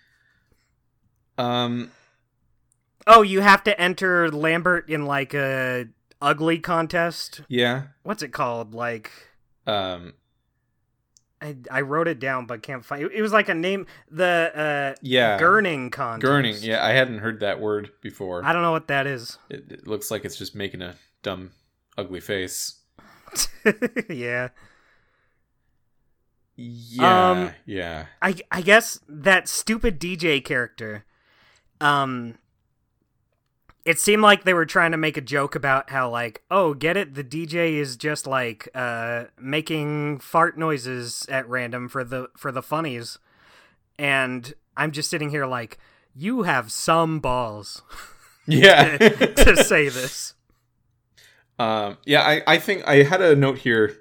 Um Oh, you have to enter Lambert in like a ugly contest. yeah. What's it called? Like Um I, I wrote it down but can't find it. It was like a name, the uh yeah. Gurning contest. Gurning. Yeah, I hadn't heard that word before. I don't know what that is. It, it looks like it's just making a dumb ugly face. Yeah. Yeah. Um, yeah. I I guess that stupid D J character, um it seemed like they were trying to make a joke about how, like, oh, get it? The D J is just like uh making fart noises at random for the for the funnies. And I'm just sitting here like, you have some balls. Yeah. to, to say this. Um yeah, I, I think I had a note here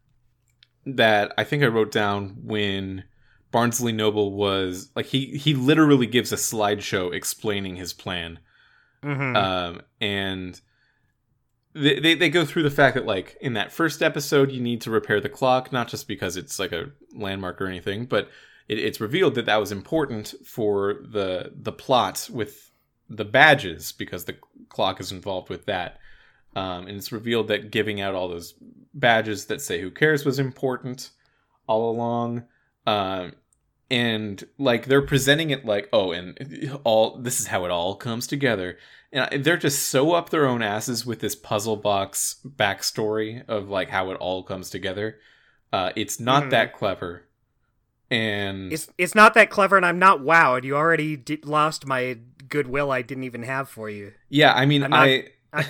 that I think I wrote down when Barnsley Noble was like he he literally gives a slideshow explaining his plan. Mm-hmm. Um, and they, they they go through the fact that, like, in that first episode, you need to repair the clock, not just because it's like a landmark or anything, but it, it's revealed that that was important for the the plot with the badges, because the clock is involved with that. Um, and it's revealed that giving out all those badges that say "Who cares" was important all along. Um, And like they're presenting it like, oh, and all this is how it all comes together, and they're just so up their own asses with this puzzle box backstory of like how it all comes together. Uh, it's not mm. that clever, and it's it's not that clever, and I'm not wowed. You already did, lost my goodwill I didn't even have for you. Yeah, I mean, not, I I,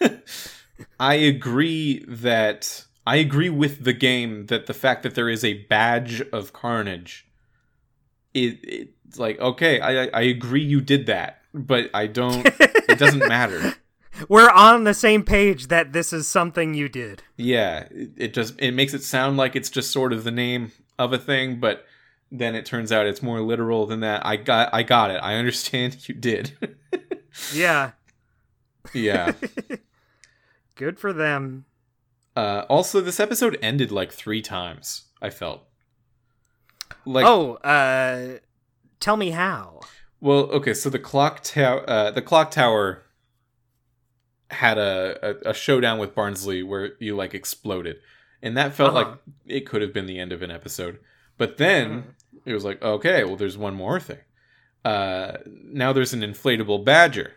I agree that I agree with the game that the fact that there is a badge of carnage. It, it's like, okay, I I agree you did that, but I don't, it doesn't matter. We're on the same page that this is something you did. Yeah, it, it just, it makes it sound like it's just sort of the name of a thing, but then it turns out it's more literal than that. I got, I got it. I understand you did. Yeah. Yeah. Good for them. Uh, also, this episode ended like three times, I felt. Like, oh, uh, tell me how. Well, okay, so the clock tower, uh, the clock tower had a, a, a showdown with Barnsley where you like exploded, and that felt uh-huh. like it could have been the end of an episode. But then mm. it was like, okay, well, there's one more thing. Uh, now there's an inflatable badger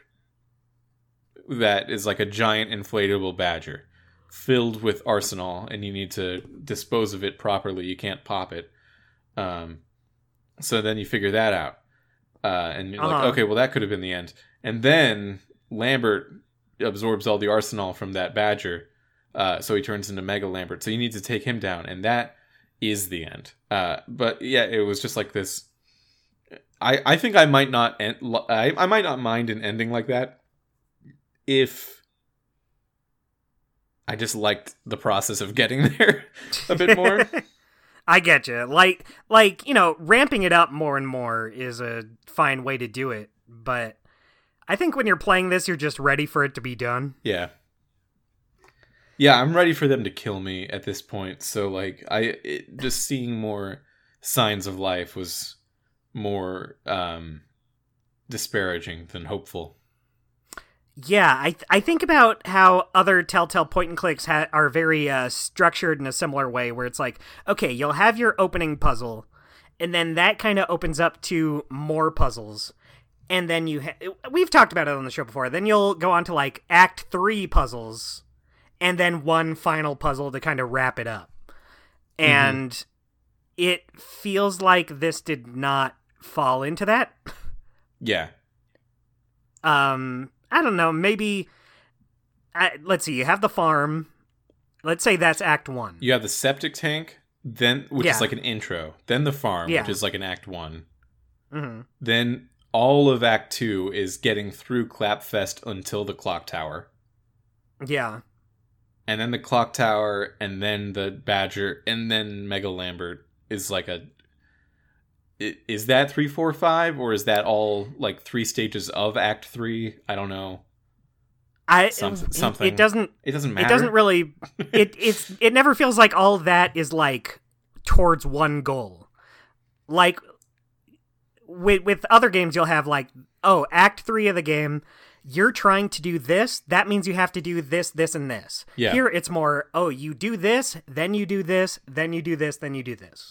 that is like a giant inflatable badger filled with arsenal, and you need to dispose of it properly. You can't pop it. Um, so then you figure that out, uh, and you're uh-huh. like, okay, well, that could have been the end. And then Lambert absorbs all the arsenal from that badger, uh, so he turns into Mega Lambert. So you need to take him down, and that is the end. Uh, but yeah, it was just like this. I, I think I might not end, I, I might not mind an ending like that if I just liked the process of getting there a bit more. I get you. Like, like, you know, ramping it up more and more is a fine way to do it. But I think when you're playing this, you're just ready for it to be done. Yeah. Yeah, I'm ready for them to kill me at this point. So, like, I it, just seeing more signs of life was more, um, disparaging than hopeful. Yeah, I th- I think about how other Telltale point and clicks ha- are very uh, structured in a similar way, where it's like, okay, you'll have your opening puzzle, and then that kind of opens up to more puzzles, and then you ha- we've talked about it on the show before. Then you'll go on to like Act Three puzzles, and then one final puzzle to kind of wrap it up, and mm-hmm. it feels like this did not fall into that. Yeah. Um. I don't know, maybe, uh, let's see, you have the farm. Let's say that's Act one. You have the septic tank, then which yeah. is like an intro. Then the farm, yeah. which is like an Act one. Mm-hmm. Then all of Act two is getting through Clapfest until the clock tower. Yeah. And then the clock tower, and then the Badger, and then Mega Lambert is like a... Is that three, four, five, or is that all like three stages of Act three? I don't know. I Some, something. It doesn't. It doesn't matter. It doesn't really. It it's it never feels like all that is like towards one goal. Like with with other games, you'll have like, oh, Act three of the game, you're trying to do this. That means you have to do this, this, and this. Yeah. Here it's more, oh, you do this, then you do this, then you do this, then you do this.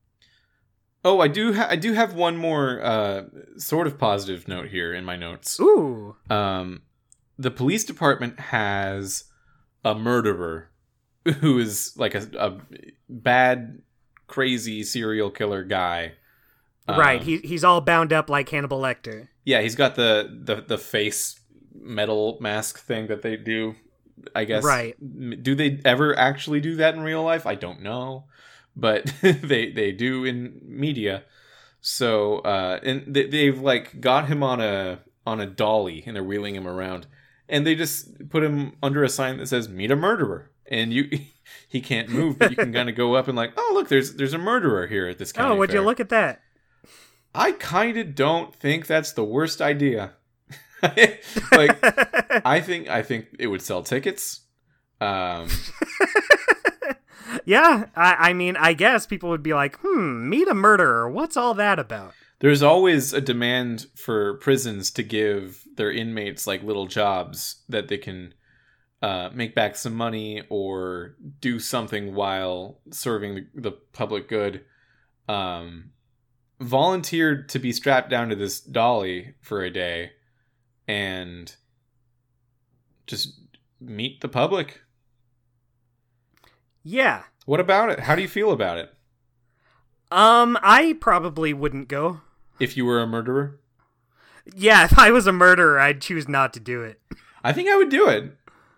Oh, I do. Ha- I do have one more uh, sort of positive note here in my notes. Ooh. Um, the police department has a murderer who is like a, a bad, crazy serial killer guy. Right. Um, he he's all bound up like Hannibal Lecter. Yeah, he's got the, the the face metal mask thing that they do. I guess. Right. Do they ever actually do that in real life? I don't know. But they they do in media, so uh, and they, they've like got him on a on a dolly and they're wheeling him around, and they just put him under a sign that says "Meet a murderer," and you he can't move, but you can kind of go up and like, oh look, there's there's a murderer here at this county Oh, would fair. you look at that? I kind of don't think that's the worst idea. Like, I think I think it would sell tickets. Um. Yeah, I, I mean, I guess people would be like, hmm, meet a murderer. What's all that about? There's always a demand for prisons to give their inmates like little jobs that they can uh, make back some money or do something while serving the, the public good. Um, volunteered to be strapped down to this dolly for a day and just meet the public. Yeah. What about it? How do you feel about it? Um, I probably wouldn't go. If you were a murderer? Yeah, if I was a murderer, I'd choose not to do it. I think I would do it.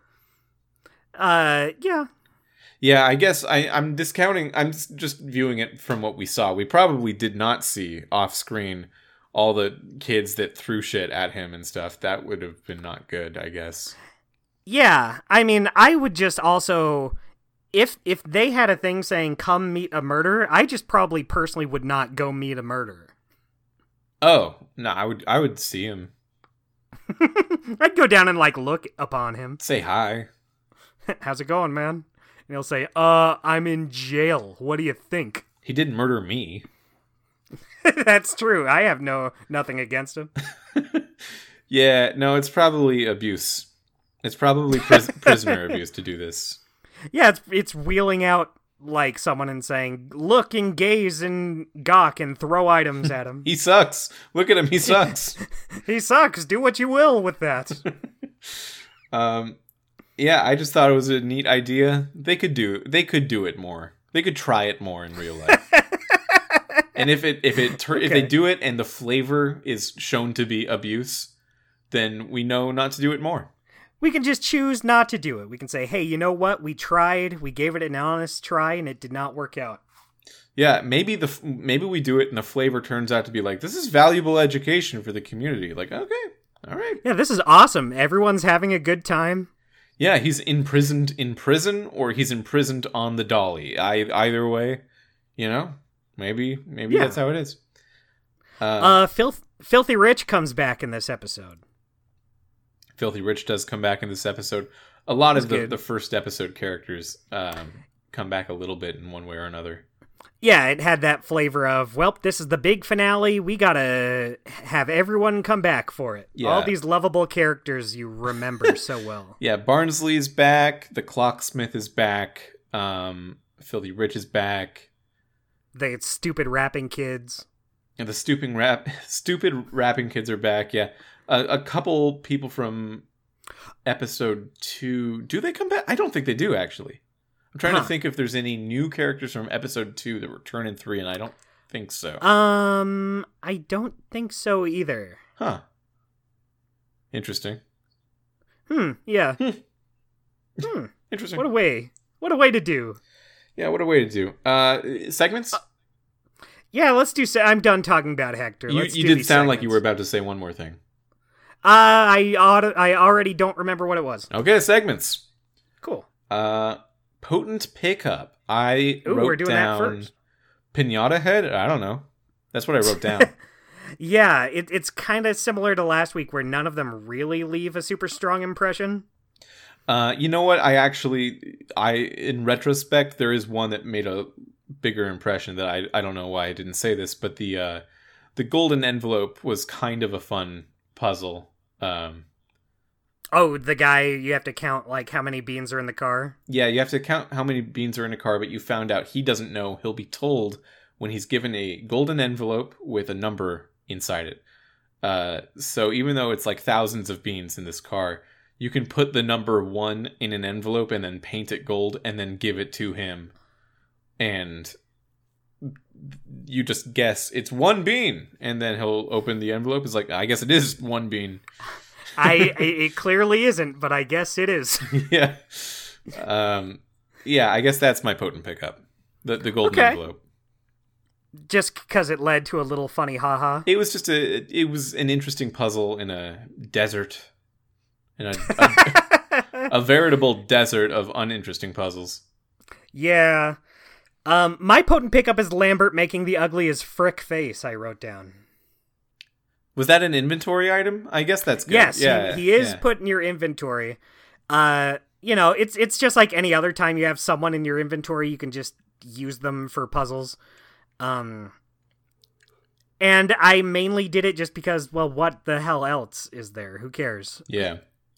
Uh, yeah. Yeah, I guess I, I'm discounting, I'm just viewing it from what we saw. We probably did not see off screen all the kids that threw shit at him and stuff. That would have been not good, I guess. Yeah, I mean, I would just also... If if they had a thing saying, come meet a murderer, I just probably personally would not go meet a murderer. Oh, no, I would I would see him. I'd go down and, like, look upon him. Say hi. How's it going, man? And he'll say, uh, I'm in jail. What do you think? He didn't murder me. That's true. I have no nothing against him. Yeah, no, it's probably abuse. It's probably pris- prisoner abuse to do this. Yeah, it's it's wheeling out like someone and saying, look and gaze and gawk and throw items at him. He sucks. Look at him. He sucks. He sucks. Do what you will with that. um, yeah, I just thought it was a neat idea. They could do they could do it more. They could try it more in real life. And if it if it tur- okay. if they do it and the flavor is shown to be abuse, then we know not to do it more. We can just choose not to do it. We can say, hey, you know what? We tried. We gave it an honest try, and it did not work out. Yeah, maybe the maybe we do it, and the flavor turns out to be like, this is valuable education for the community. Like, okay, all right. Yeah, this is awesome. Everyone's having a good time. Yeah, he's imprisoned in prison, or he's imprisoned on the dolly. I, either way, you know, maybe maybe yeah. that's how it is. Uh, uh, Filth- Filthy Rich comes back in this episode. Filthy Rich does come back in this episode. A lot That's of the, good. the first episode characters um, come back a little bit in one way or another. Yeah, it had that flavor of, well, this is the big finale. We gotta have everyone come back for it. Yeah. All these lovable characters you remember so well. Yeah, Barnsley's back. The Clocksmith is back. Um, Filthy Rich is back. The stupid rapping kids. And the stooping rap, stupid rapping kids are back. Yeah, a, a couple people from episode two. Do they come back? I don't think they do, actually. I'm trying huh. to think if there's any new characters from episode two that return in three, and I don't think so. Um, I don't think so either. Huh. Interesting. Hmm, yeah. Hmm. hmm. Interesting. What a way. What a way to do. Yeah, what a way to do. Uh, segments? Uh, yeah, let's do... Se- I'm done talking about Hector. You, Let's you do did these sound segments. like you were about to say one more thing. Uh, I, ought I already don't remember what it was. Okay, segments. Cool. Uh, Potent Pickup. I Ooh, wrote we're doing down that first. Pinata Head? I don't know. That's what I wrote down. Yeah, it, it's kind of similar to last week where none of them really leave a super strong impression. Uh, you know what? I actually, I in retrospect, there is one that made a bigger impression that I I don't know why I didn't say this, but the uh, the golden envelope was kind of a fun puzzle. Um, oh, the guy you have to count like how many beans are in the car. yeah, you have to count how many beans are in a car, but you found out he doesn't know. He'll be told when he's given a golden envelope with a number inside it. Uh, so even though it's like thousands of beans in this car, you can put the number one in an envelope and then paint it gold and then give it to him. And you just guess it's one bean. And then he'll open the envelope. It's like, I guess it is one bean. I It clearly isn't, but I guess it is. yeah. Um, yeah, I guess that's my potent pickup. The, the golden Okay. envelope. Just because it led to a little funny haha. It was just a, it was an interesting puzzle in a desert. In a, a, a veritable desert of uninteresting puzzles. Yeah. Um, my potent pickup is Lambert making the ugly as frick face, I wrote down. Was that an inventory item? I guess that's good. Yes, yeah, he, he is yeah. put in your inventory. Uh, you know, it's it's just like any other time you have someone in your inventory, you can just use them for puzzles. Um, and I mainly did it just because, well, what the hell else is there? Who cares? Yeah.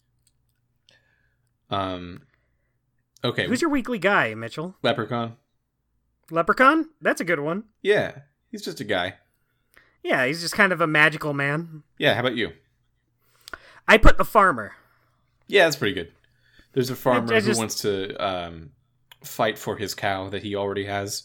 Um. Okay. Who's your weekly guy, Mitchell? Leprechaun? Leprechaun? That's a good one. Yeah, he's just a guy. Yeah, he's just kind of a magical man. Yeah, how about you? I put the farmer. Yeah, that's pretty good. There's a farmer I just- who wants to um, fight for his cow that he already has.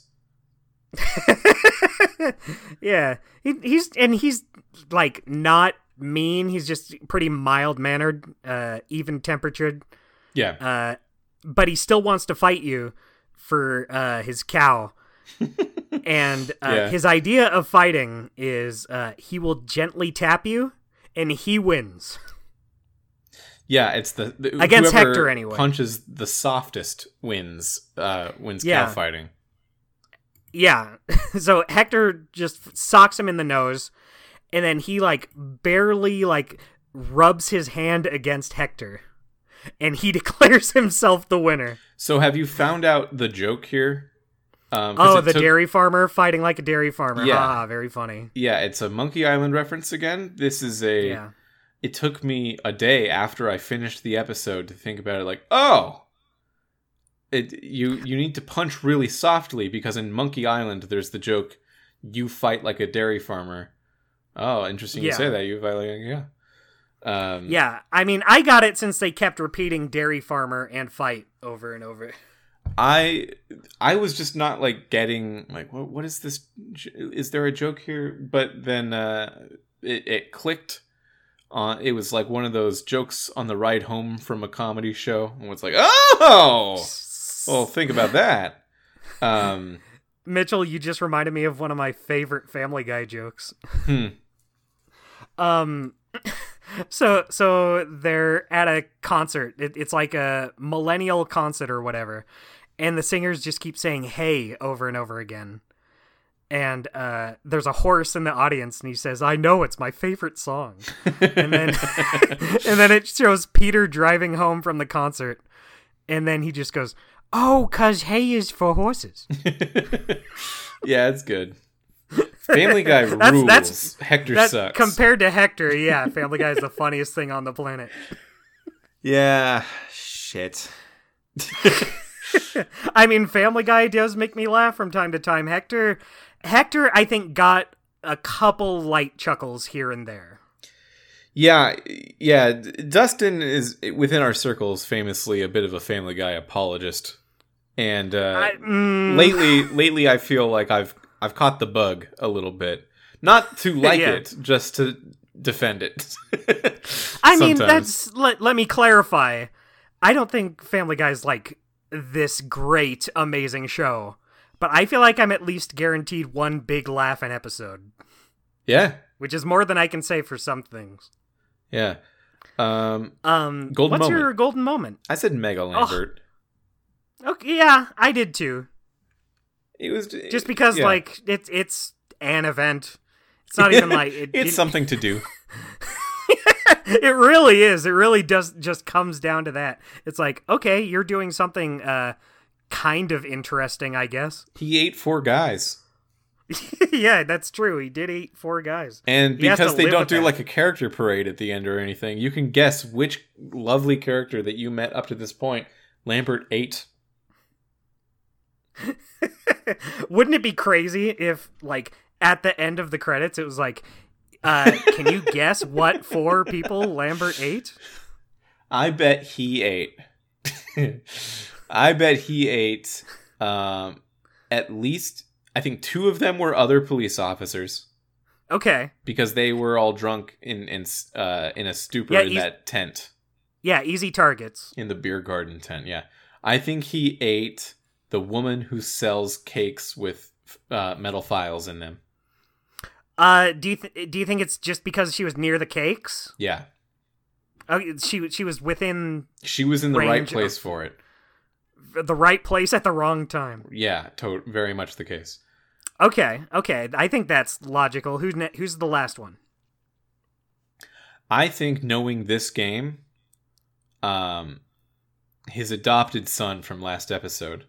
Yeah, he, he's and he's like not mean. He's just pretty mild mannered, uh, even temperatured. Yeah. Uh, but he still wants to fight you for uh, his cow. And uh, Yeah. his idea of fighting is uh, he will gently tap you, and he wins. Yeah, it's the, the Against whoever Hector, anyway. punches the softest wins. Uh, wins Yeah. cow fighting. Yeah. So Hector just socks him in the nose, and then he like barely like rubs his hand against Hector, and he declares himself the winner. So have you found out the joke here? Um, 'cause Oh, it the took- dairy farmer fighting like a dairy farmer. Yeah. Ah, very funny. Yeah, it's a Monkey Island reference again. This is a. Yeah. It took me a day after I finished the episode to think about it. Like, oh, it you you need to punch really softly because in Monkey Island there's the joke, you fight like a dairy farmer. Oh, interesting you Yeah. say that. You fight like a yeah. Um, Yeah, I mean, I got it since they kept repeating dairy farmer and fight over and over. I I was just not like getting like what what is this? Is there a joke here? But then uh, it it clicked. Uh, it was like one of those jokes on the ride home from a comedy show, and it's like, oh, well, think about that. Um, Mitchell, you just reminded me of one of my favorite Family Guy jokes. hmm. Um, so so they're at a concert. It, it's like a millennial concert or whatever, and the singers just keep saying "Hey" over and over again. And uh, there's a horse in the audience, and he says, "I know, it's my favorite song." and then and then it shows Peter driving home from the concert, and then he just goes, Oh, cause hay is for horses. Yeah, it's good. Family Guy that's, rules. That's, Hector that, sucks. Compared to Hector, yeah, Family Guy is the funniest thing on the planet. Yeah, shit. I mean, Family Guy does make me laugh from time to time. Hector, Hector, I think got a couple light chuckles here and there. Yeah, yeah. Dustin is within our circles famously a bit of a Family Guy apologist, and uh, I, mm, lately, lately, I feel like I've I've caught the bug a little bit. Not to like Yeah. it, just to defend it. I mean, Sometimes. that's let, let me clarify. I don't think Family Guy's like this great, amazing show, but I feel like I'm at least guaranteed one big laugh an episode, Yeah, which is more than I can say for some things. yeah. Um, Um, Golden what's moment. your golden moment? I said Mega Lambert. Okay, yeah, I did too. It was Just because, yeah. like, it's it's an event. It's not even like it, it's it, something to do. it really is. It really does just comes down to that. It's like, okay, you're doing something uh kind of interesting, I guess. He ate four guys. Yeah, that's true. He did eat four guys. And He has because to they live don't with do that. like a character parade at the end or anything, you can guess which lovely character that you met up to this point Lambert ate. Wouldn't it be crazy if, like, at the end of the credits, it was like, uh, can you guess what four people Lambert ate? I bet he ate. I bet he ate um, at least, I think two of them were other police officers Okay. because they were all drunk in in, uh, in a stupor Yeah, in he's- that tent, Yeah, easy targets. in the beer garden tent. Yeah. I think he ate the woman who sells cakes with uh, metal files in them. Uh, do you th- do you think it's just because she was near the cakes? Yeah. Oh, she she was within She was in the right Range place of- for it. the right place at the wrong time. Yeah, to- very much the case. Okay, okay, I think that's logical. Who's ne- who's the last one? I think knowing this game, um, his adopted son from last episode.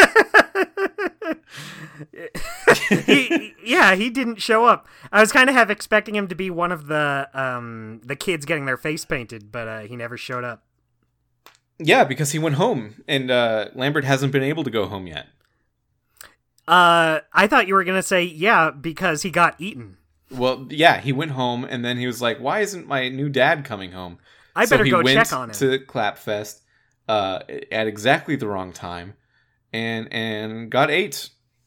he, yeah, he didn't show up. I was kind of half expecting him to be one of the um the kids getting their face painted, but uh, he never showed up. Yeah, because he went home, and uh, Lambert hasn't been able to go home yet. Uh, I thought you were gonna say yeah because he got eaten. Well, yeah, he went home, and then he was like, "Why isn't my new dad coming home?" I so better he go went check on him. to Clapfest uh, at exactly the wrong time, and and got ate.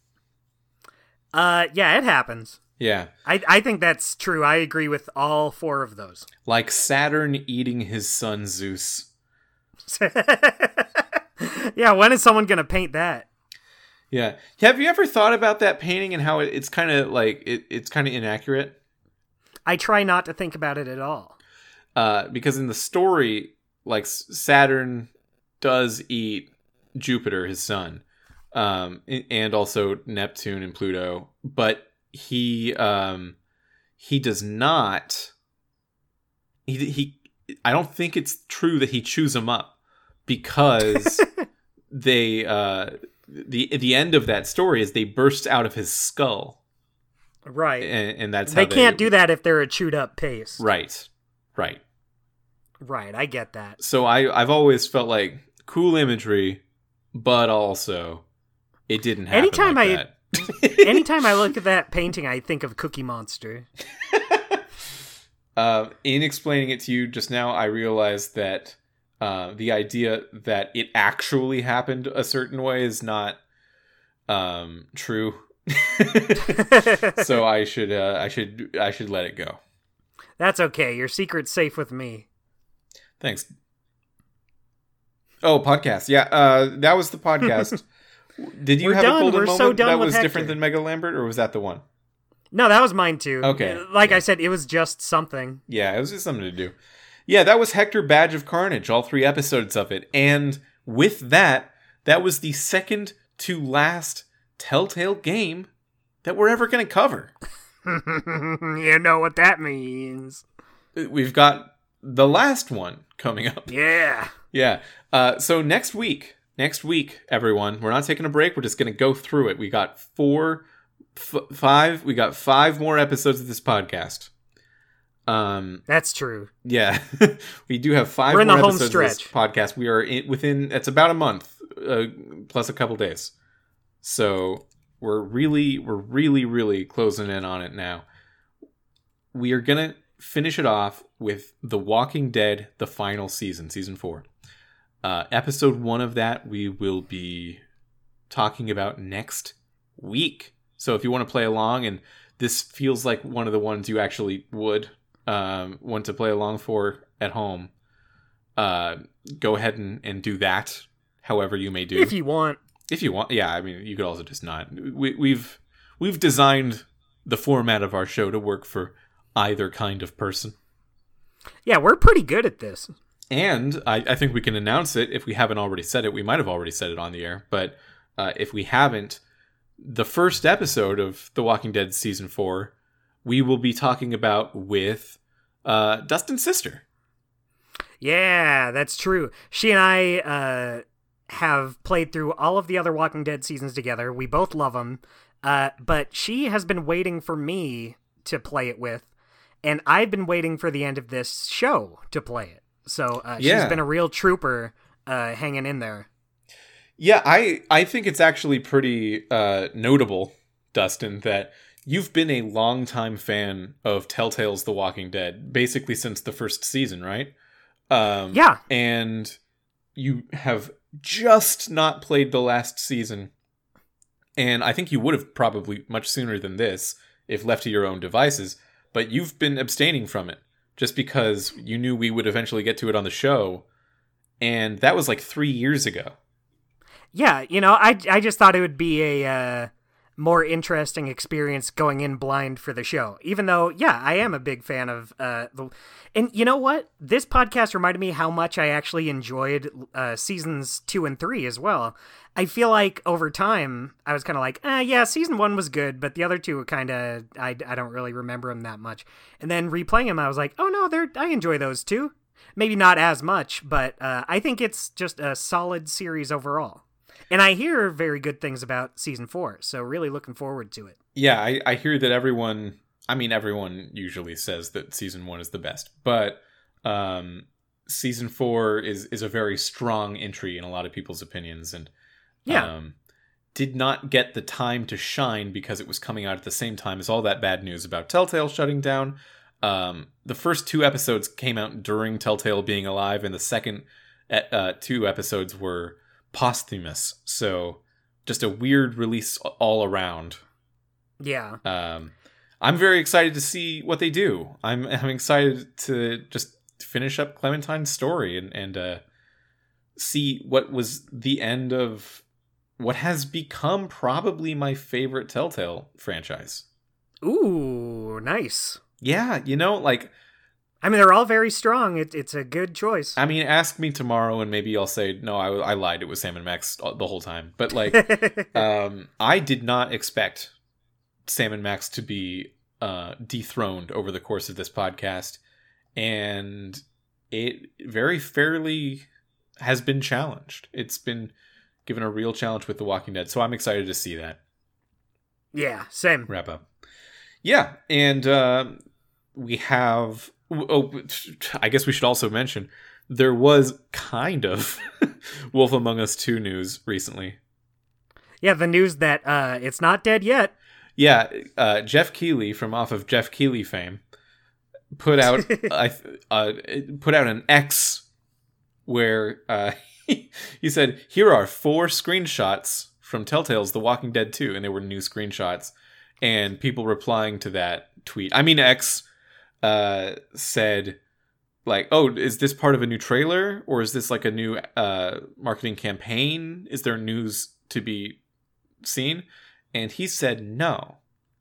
Uh, yeah, it happens. Yeah, I I think that's true. I agree with all four of those. like Saturn eating his son Zeus. Yeah, when is someone gonna paint that? Yeah, have you ever thought about that painting and how it, it's kind of like it, it's kind of inaccurate? I try not to think about it at all. Uh, because in the story, like S- Saturn does eat Jupiter, his son, um, a- and also Neptune and Pluto, but he um, he does not. He he. I don't think it's true that he chews them up because they. Uh, the the end of that story is they burst out of his skull, Right. and, and that's They how they can't do that if they're a chewed up paste. Right, right. Right, I get that. So I I've always felt like cool imagery, but also it didn't happen. Anytime like I- that. Anytime I look at that painting, I think of Cookie Monster. uh, in explaining it to you just now, I realized that uh, the idea that it actually happened a certain way is not um, true. So I should uh, I should I should let it go. That's okay. Your secret's safe with me. Thanks. Oh, podcast. Yeah, uh, that was the podcast. Did you We're have done. a golden We're moment so done that with was Hector. different than Mega Lambert, or was that the one? No, that was mine too. Okay. Like Yeah. I said, it was just something. Yeah, it was just something to do. Yeah, that was Hector Badge of Carnage, all three episodes of it. And with that, that was the second to last Telltale game that we're ever going to cover. You know what that means. We've got the last one coming up. Yeah. Yeah. Uh, so next week, next week, everyone, we're not taking a break. We're just going to go through it. We got four, f- five, we got five more episodes of this podcast. Um, That's true. Yeah, we do have five we're in more the home episodes stretch. of this podcast. We are in, within, it's about a month, uh, plus a couple days. So we're really, we're really, really closing in on it now. We are going to finish it off with The Walking Dead, the final season, season four. Uh, episode one of that we will be talking about next week. So if you want to play along, and this feels like one of the ones you actually would um, want to play along for at home, uh, go ahead and, and do that however you may do. If you want. If you want. Yeah, I mean, you could also just not. We, we've we've designed the format of our show to work for either kind of person. Yeah, we're pretty good at this. And I, I think we can announce it if we haven't already said it. We might have already said it on the air, but uh, if we haven't, the first episode of The Walking Dead season four, we will be talking about with uh, Dustin's sister. Yeah, that's true. She and I uh, have played through all of the other Walking Dead seasons together. We both love them, uh, but she has been waiting for me to play it with, and I've been waiting for the end of this show to play it. So uh, yeah. she's been a real trooper uh, hanging in there. Yeah, I, I think it's actually pretty uh, notable, Dustin, that you've been a longtime fan of Telltale's The Walking Dead, basically since the first season, right? Um, yeah. And you have just not played the last season. And I think you would have probably much sooner than this if left to your own devices. But you've been abstaining from it just because you knew we would eventually get to it on the show. And that was like three years ago. Yeah, you know, I, I just thought it would be a uh, more interesting experience going in blind for the show. Even though, yeah, I am a big fan of uh, the... And you know what? This podcast reminded me how much I actually enjoyed uh, seasons two and three as well. I feel like over time, I was kind of like, eh, yeah, season one was good, but the other two were kind of, I, I don't really remember them that much. And then replaying them, I was like, oh no, they're I enjoy those too. Maybe not as much, but uh, I think it's just a solid series overall. And I hear very good things about season four, so really looking forward to it. Yeah, I, I hear that everyone, I mean, everyone usually says that season one is the best, but um, season four is, is a very strong entry in a lot of people's opinions, and yeah. um, did not get the time to shine because it was coming out at the same time as all that bad news about Telltale shutting down. Um, the first two episodes came out during Telltale being alive, and the second uh, two episodes were posthumous, so just a weird release all around. Yeah. Um, I'm very excited to see what they do. I'm I'm excited to just finish up Clementine's story and and uh, see what was the end of what has become probably my favorite Telltale franchise. Ooh, nice. Yeah, you know, like, I mean, they're all very strong. It, it's a good choice. I mean, ask me tomorrow and maybe I'll say, no, I, I lied. It was Sam and Max the whole time. But, like, um, I did not expect Sam and Max to be uh, dethroned over the course of this podcast. And it very fairly has been challenged. It's been given a real challenge with The Walking Dead. So I'm excited to see that. Yeah, same. Wrap up. Yeah, and uh, we have... Oh, I guess we should also mention there was kind of Wolf Among Us two news recently. Yeah, the news that uh, it's not dead yet. Yeah, uh, Jeff Keighley from off of Jeff Keighley fame put out uh, uh, put out an X where uh, he said, "Here are four screenshots from Telltale's The Walking Dead two," and they were new screenshots, and people replying to that tweet. I mean, X. Uh, said, like, oh, is this part of a new trailer? Or is this like a new uh, marketing campaign? Is there news to be seen? And he said no.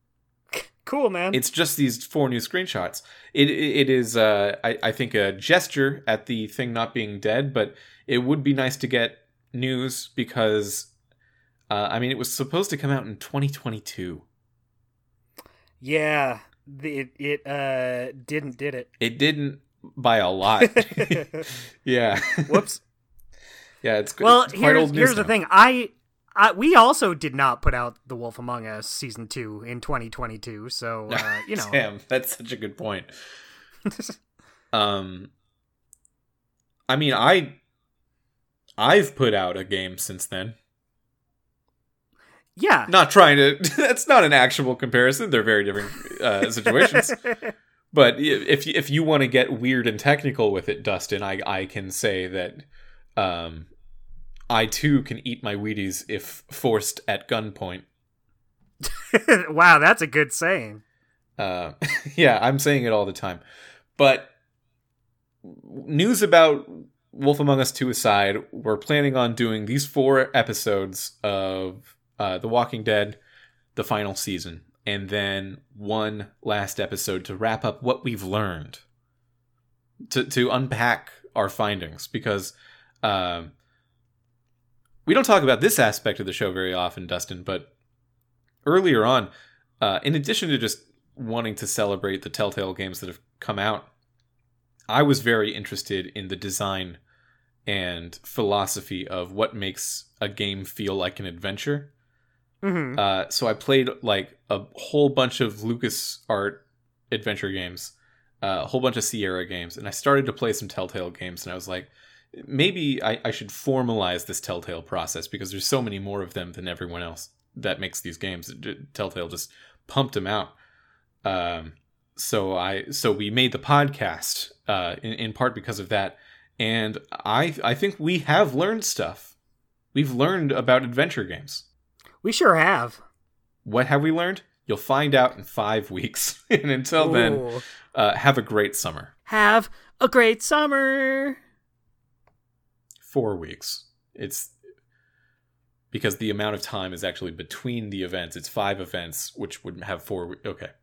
Cool, man. It's just these four new screenshots. It It is, uh, I, I think, a gesture at the thing not being dead, but it would be nice to get news because, uh, I mean, it was supposed to come out in twenty twenty-two. Yeah. It it uh didn't did it. It didn't by a lot. Yeah. Whoops. Yeah, it's, well, it's quite here's, old news here's the now. thing. I, I we also did not put out The Wolf Among Us season two in twenty twenty-two. So uh, you know, Damn, that's such a good point. um, I mean, I I've put out a game since then. Yeah. Not trying to... That's not an actual comparison. They're very different uh, situations. But if, if you want to get weird and technical with it, Dustin, I, I can say that um, I, too, can eat my Wheaties if forced at gunpoint. Wow, that's a good saying. Uh, yeah, I'm saying it all the time. But news about Wolf Among Us two aside, we're planning on doing these four episodes of... Uh, The Walking Dead, the final season, and then one last episode to wrap up what we've learned, to to unpack our findings, because um, we don't talk about this aspect of the show very often, Dustin, but earlier on, uh, in addition to just wanting to celebrate the Telltale games that have come out, I was very interested in the design and philosophy of what makes a game feel like an adventure. Mm-hmm. Uh, so I played like a whole bunch of LucasArts adventure games, uh, a whole bunch of Sierra games, and I started to play some Telltale games, and I was like, maybe I, I should formalize this Telltale process, because there's so many more of them than everyone else that makes these games. Telltale just pumped them out. Um, so I so we made the podcast uh, in, in part because of that, and I I think we have learned stuff. We've learned about adventure games. We sure have. What have we learned? You'll find out in five weeks. And until Ooh. then, uh, have a great summer. Have a great summer. Four weeks. It's because the amount of time is actually between the events. It's five events, which would have four. We- okay.